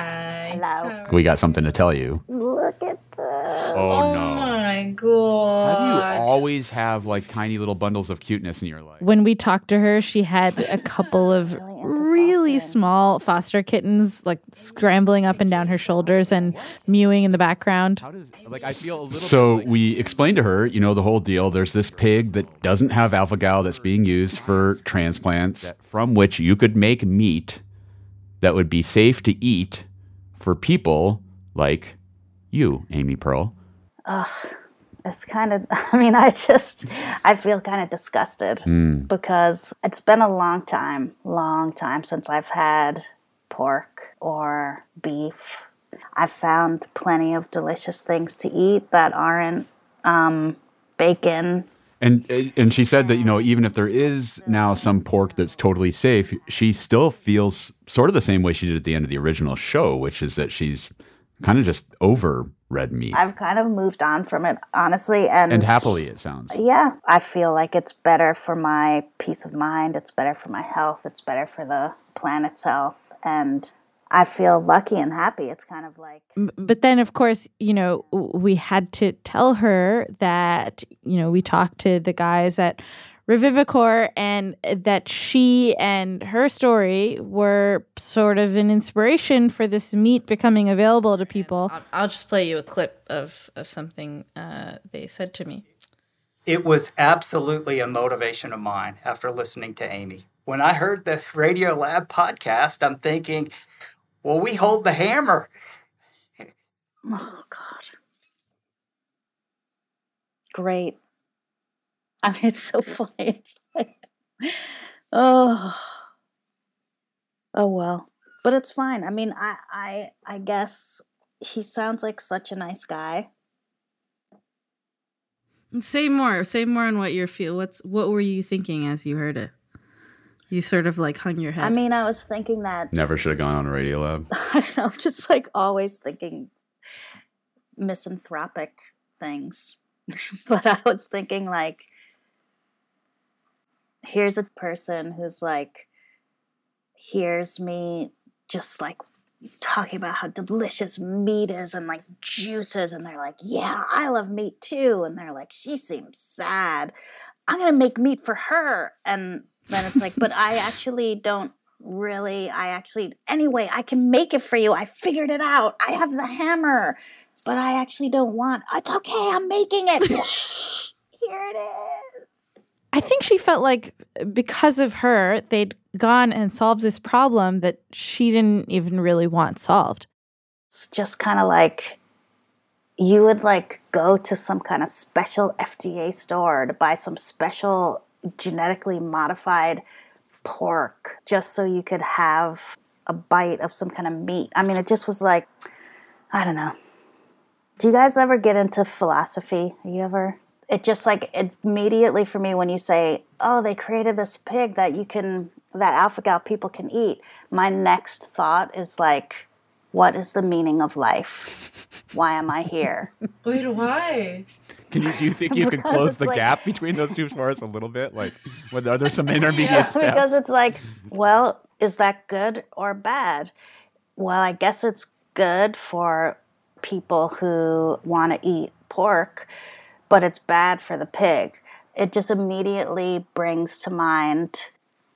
S13: Hello.
S9: we got something to tell you.
S13: Look at this.
S9: Oh, no.
S7: my God.
S9: How do you always have like tiny little bundles of cuteness in your life?
S7: When we talked to her, she had a couple of really small foster kittens like scrambling up and down her shoulders and mewing in the background.
S9: Like I feel a little So we explained to her, you know, the whole deal. There's this pig that doesn't have alpha-gal that's being used for transplants from which you could make meat that would be safe to eat for people like you, Amy Pearl.
S13: Ugh, it's kind of, I mean, I just, I feel kind of disgusted
S9: Mm.
S13: because it's been a long time, long time since I've had pork or beef. I've found plenty of delicious things to eat that aren't um, bacon.
S9: And and she said that, you know, even if there is now some pork that's totally safe, she still feels sort of the same way she did at the end of the original show, which is that she's kind of just over red meat.
S13: I've kind of moved on from it, honestly. And,
S9: And happily, it sounds.
S13: Yeah, I feel like it's better for my peace of mind. It's better for my health. It's better for the planet's health. And I feel lucky and happy. It's kind of like...
S7: But then, of course, you know, we had to tell her that, you know, we talked to the guys at Revivicor and that she and her story were sort of an inspiration for this meat becoming available to people. I'll, I'll just play you a clip of, of something uh, they said to me.
S6: It was absolutely a motivation of mine after listening to Amy. When I heard the Radio Lab podcast, I'm thinking, well, we hold the hammer.
S13: Oh, God. Great. I mean, it's so funny. It's like, oh. Oh, well. But it's fine. I mean, I, I, I guess he sounds like such a nice guy.
S7: Say more. Say more on what you feel. What's what were you thinking as you heard it? You sort of like hung your head.
S13: I mean, I was thinking that...
S9: Never should have gone on a Radio Lab.
S13: I don't know, I'm just like always thinking misanthropic things. But I was thinking like, here's a person who's like, hears me just like talking about how delicious meat is and like juices. And they're like, yeah, I love meat too. And they're like, she seems sad. I'm going to make meat for her. And then it's like, but I actually don't really, I actually, anyway, I can make it for you. I figured it out. I have the hammer, but I actually don't want, it's okay. I'm making it. Here it is.
S7: I think she felt like because of her, they'd gone and solved this problem that she didn't even really want solved.
S13: It's just kind of like you would like go to some kind of special F D A store to buy some special genetically modified pork just so you could have a bite of some kind of meat. I mean, it just was like, I don't know. Do you guys ever get into philosophy? Are you ever? It just like immediately for me when you say, oh, they created this pig that you can, that alpha-gal people can eat. My next thought is like, what is the meaning of life? Why am I here?
S5: Wait, why?
S9: Can you do you think you could
S13: Because
S9: close
S13: it's
S9: the
S13: like-
S9: gap between those two for us a little bit? Like, what, are there some intermediate
S13: Yeah,
S9: steps?
S13: because it's like, well, is that good or bad? Well, I guess it's good for people who want to eat pork, but it's bad for the pig. It just immediately brings to mind,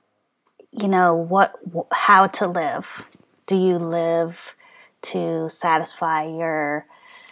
S13: you know, what, how to live. Do you live to satisfy your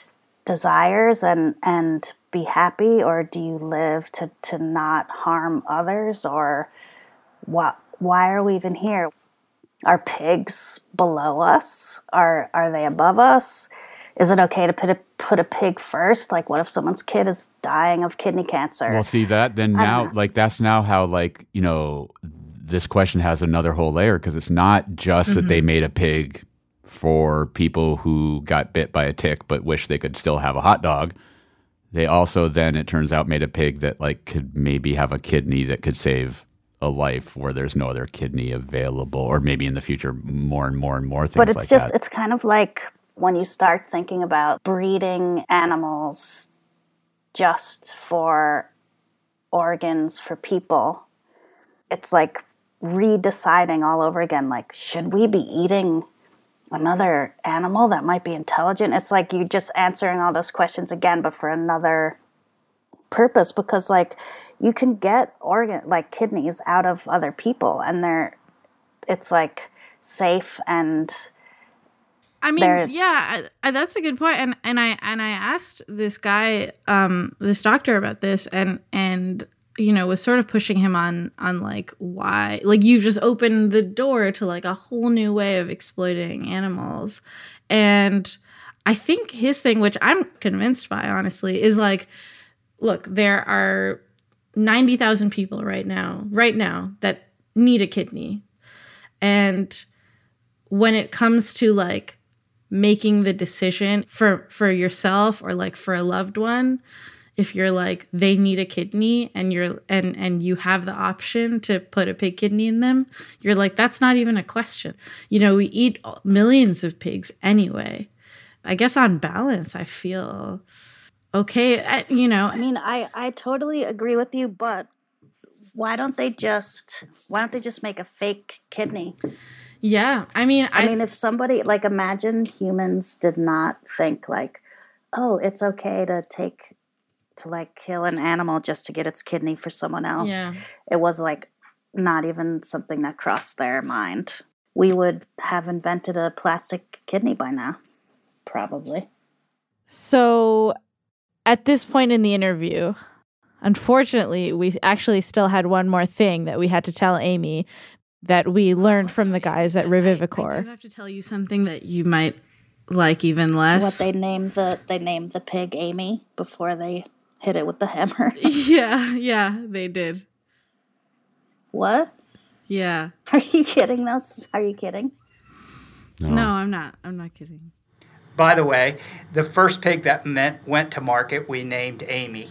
S13: desires and, and be happy, or do you live to, to not harm others? Or what, why are we even here? Are pigs below us? Are are they above us? Is it okay to put a, put a pig first? Like, what if someone's kid is dying of kidney cancer?
S9: Well, see that then
S13: I don't
S9: now,
S13: know.
S9: like that's now how like you know this question has another whole layer because it's not just that they
S13: Mm-hmm.
S9: made a pig for people who got bit by a tick but wish they could still have a hot dog. They also then it turns out made a pig that like could maybe have a kidney that could save a life where there's no other kidney available, or maybe in the future more and more and more things
S13: But it's
S9: like
S13: just,
S9: that.
S13: it's kind of like when you start thinking about breeding animals just for organs for people, it's like redeciding all over again. Like, should we be eating another animal that might be intelligent? It's like you're just answering all those questions again, but for another purpose, because like you can get organ like kidneys out of other people and they're it's like safe and
S7: I mean,
S13: they're-
S7: yeah, I, I, that's a good point. And and I and I asked this guy, um, this doctor about this, and and you know was sort of pushing him on on like why, like you've just opened the door to like a whole new way of exploiting animals, and I think his thing, which I'm convinced by, honestly, is like, look, there are ninety thousand people right now, right now that need a kidney, and when it comes to like making the decision for for yourself or like for a loved one, if you're like they need a kidney and you're and and you have the option to put a pig kidney in them, you're like, that's not even a question. You know, we eat millions of pigs anyway. I guess on balance, I feel okay. I, you know,
S13: I mean, I, I totally agree with you, but why don't they just why don't they just make a fake kidney?
S7: Yeah, I mean,
S13: I,
S7: I,
S13: mean, if somebody like imagine humans did not think like, oh, it's okay to take to like kill an animal just to get its kidney for someone else.
S7: Yeah.
S13: It was like not even something that crossed their mind. We would have invented a plastic kidney by now, probably.
S7: So at this point in the interview, unfortunately, we actually still had one more thing that we had to tell Amy that we learned from the guys at Revivicor. I do have to tell you something that you might like even less.
S13: What they named the they named the pig Amy before they hit it with the hammer.
S7: Yeah, yeah, they did.
S13: What?
S7: Yeah.
S13: Are you kidding us? Are you kidding?
S7: No. no, I'm not. I'm not kidding.
S6: By the way, the first pig that meant, went to market, we named Amy.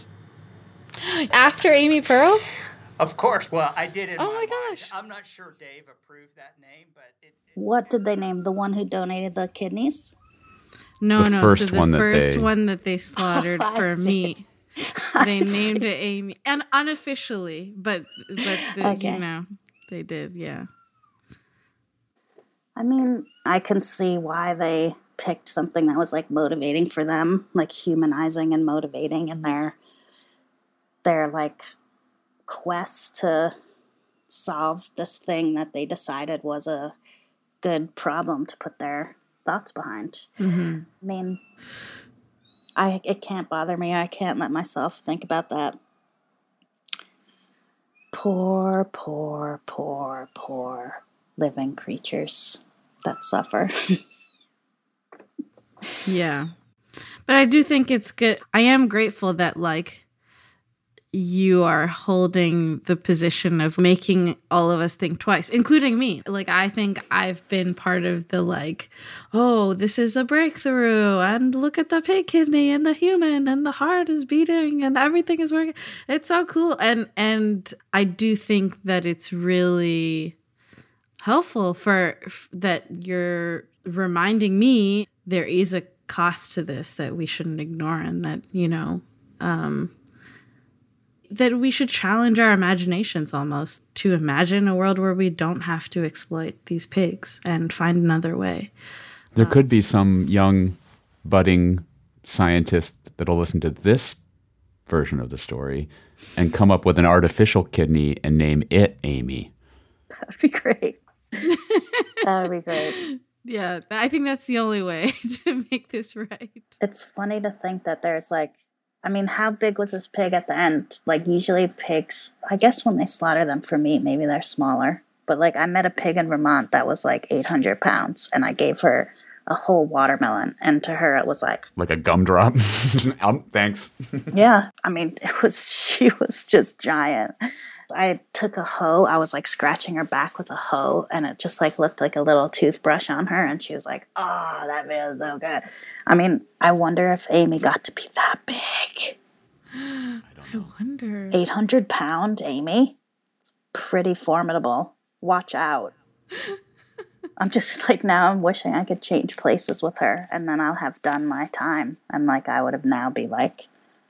S7: After Amy Pearl?
S6: Of course. Well, I did it.
S7: Oh my gosh.
S6: I'm not sure Dave approved that name, but it,
S13: What did they name the one who donated the kidneys?
S7: No,
S9: The
S7: no.
S9: first
S7: so the
S9: one that
S7: first
S9: they-
S7: one that they slaughtered
S13: I
S7: for
S13: see.
S7: meat, they named it Amy, and unofficially, but but the,
S13: Okay.
S7: you know they did, yeah.
S13: I mean, I can see why they picked something that was like motivating for them, like humanizing and motivating in their their like quest to solve this thing that they decided was a good problem to put their thoughts behind.
S7: Mm-hmm.
S13: I mean, I it can't bother me. I can't let myself think about that. Poor, poor, poor, poor living creatures that suffer.
S7: Yeah. But I do think it's good. I am grateful that, like, you are holding the position of making all of us think twice, including me. Like, I think I've been part of the, like, oh, this is a breakthrough, and look at the pig kidney and the human, and the heart is beating and everything is working. It's so cool. And, and I do think that it's really helpful for that you're reminding me there is a cost to this that we shouldn't ignore, and that, you know, um, that we should challenge our imaginations almost to imagine a world where we don't have to exploit these pigs and find another way.
S9: There could be some young, budding scientist that'll listen to this version of the story and come up with an artificial kidney and name it Amy.
S13: That would be great. That would be great.
S7: Yeah, I think that's the only way to make this right.
S13: It's funny to think that there's like, I mean, how big was this pig at the end? Like, usually pigs, I guess when they slaughter them for meat, maybe they're smaller. But, like, I met a pig in Vermont that was, like, eight hundred pounds, and I gave her a whole watermelon. And to her, it was like...
S9: Like a gumdrop? um, thanks.
S13: Yeah. I mean, it was, she was just giant. I took a hoe. I was, like, scratching her back with a hoe, and it just, like, looked like a little toothbrush on her. And she was like, oh, that feels so good. I mean, I wonder if Amy got to be that big.
S7: I wonder.
S13: eight hundred pound Amy? Pretty formidable. Watch out. I'm just like, now I'm wishing I could change places with her, and then I'll have done my time. And like, I would have now be like,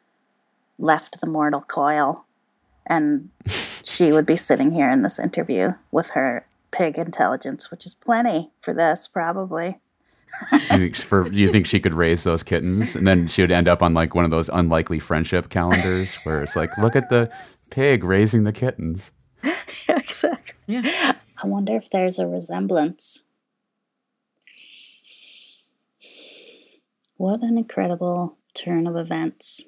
S13: left the mortal coil, and she would be sitting here in this interview with her pig intelligence, which is plenty for this, probably.
S9: you, think for, you think she could raise those kittens, and then she would end up on like one of those unlikely friendship calendars where it's like, look at the pig raising the kittens.
S13: Yeah, exactly.
S7: Yeah.
S13: I wonder if there's a resemblance. What an incredible turn of events.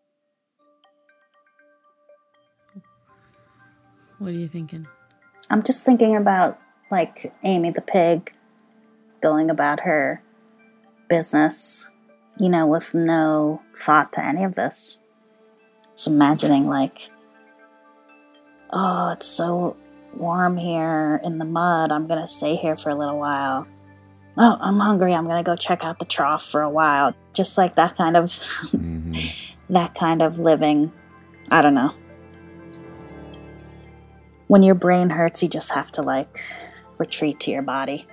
S7: What are you thinking?
S13: I'm just thinking about, like, Amy the pig going about her business, you know, with no thought to any of this. Just imagining, like, oh, it's so warm here in the mud. I'm going to stay here for a little while. Oh, I'm hungry. I'm going to go check out the trough for a while. Just like that kind of, mm-hmm. that kind of living. I don't know. When your brain hurts, you just have to, like, retreat to your body.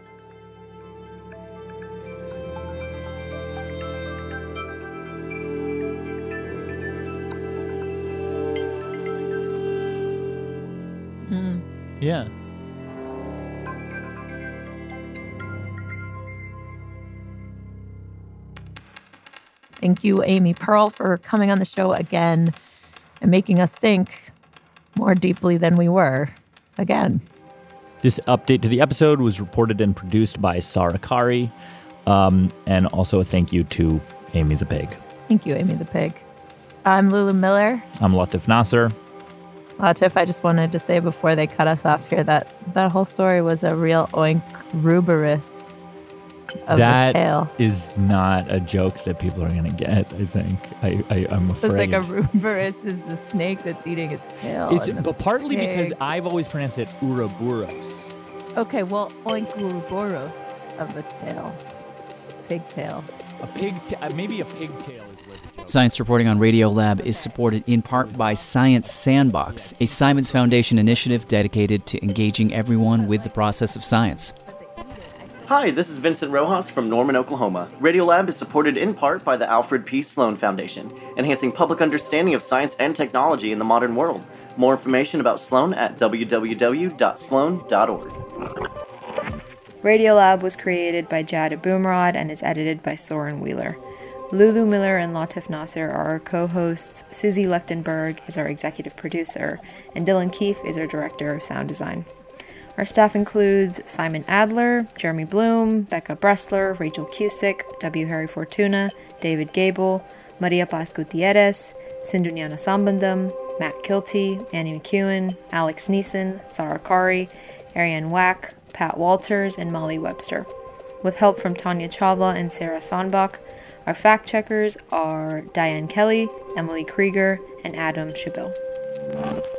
S3: Mm. Yeah.
S1: Thank you, Amy Pearl, for coming on the show again and making us think more deeply than we were again.
S3: This update to the episode was reported and produced by Sarah Kari. Um, and also a thank you to Amy the Pig.
S1: Thank you, Amy the Pig. I'm Lulu Miller.
S3: I'm Latif Nasser.
S1: Latif, I just wanted to say before they cut us off here that that whole story was a real oink ruberous of
S3: that
S1: the tale.
S3: Is not a joke that people are going to get, I think. I, I, I'm afraid.
S1: It's like a ruberous is the snake that's eating its tail.
S3: It's, but partly pig. Because I've always pronounced it Ouroboros.
S1: Okay, well, oink Ouroboros of the tail. Pigtail.
S3: A pig, ta- maybe a pigtail is where the joke.
S5: Science Reporting on Radiolab is supported in part by Science Sandbox, a Simons Foundation initiative dedicated to engaging everyone with the process of science.
S11: Hi, this is Vincent Rojas from Norman, Oklahoma. Radiolab is supported in part by the Alfred P. Sloan Foundation, enhancing public understanding of science and technology in the modern world. More information about Sloan at w w w dot sloan dot org.
S23: Radiolab was created by Jad Abumrad and is edited by Soren Wheeler. Lulu Miller and Latif Nasser are our co-hosts, Susie Lechtenberg is our executive producer, and Dylan Keefe is our director of sound design. Our staff includes Simon Adler, Jeremy Bloom, Becca Bressler, Rachel Cusick, W. Harry Fortuna, David Gable, Maria Paz Gutierrez, Sindhu Gnanasambandam, Matt Kilty, Annie McEwen, Alex Neeson, Sarah Kari, Ariane Wack, Pat Walters, and Molly Webster. With help from Tanya Chawla and Sarah Sonbach, our fact checkers are Diane Kelly, Emily Krieger, and Adam Chabot.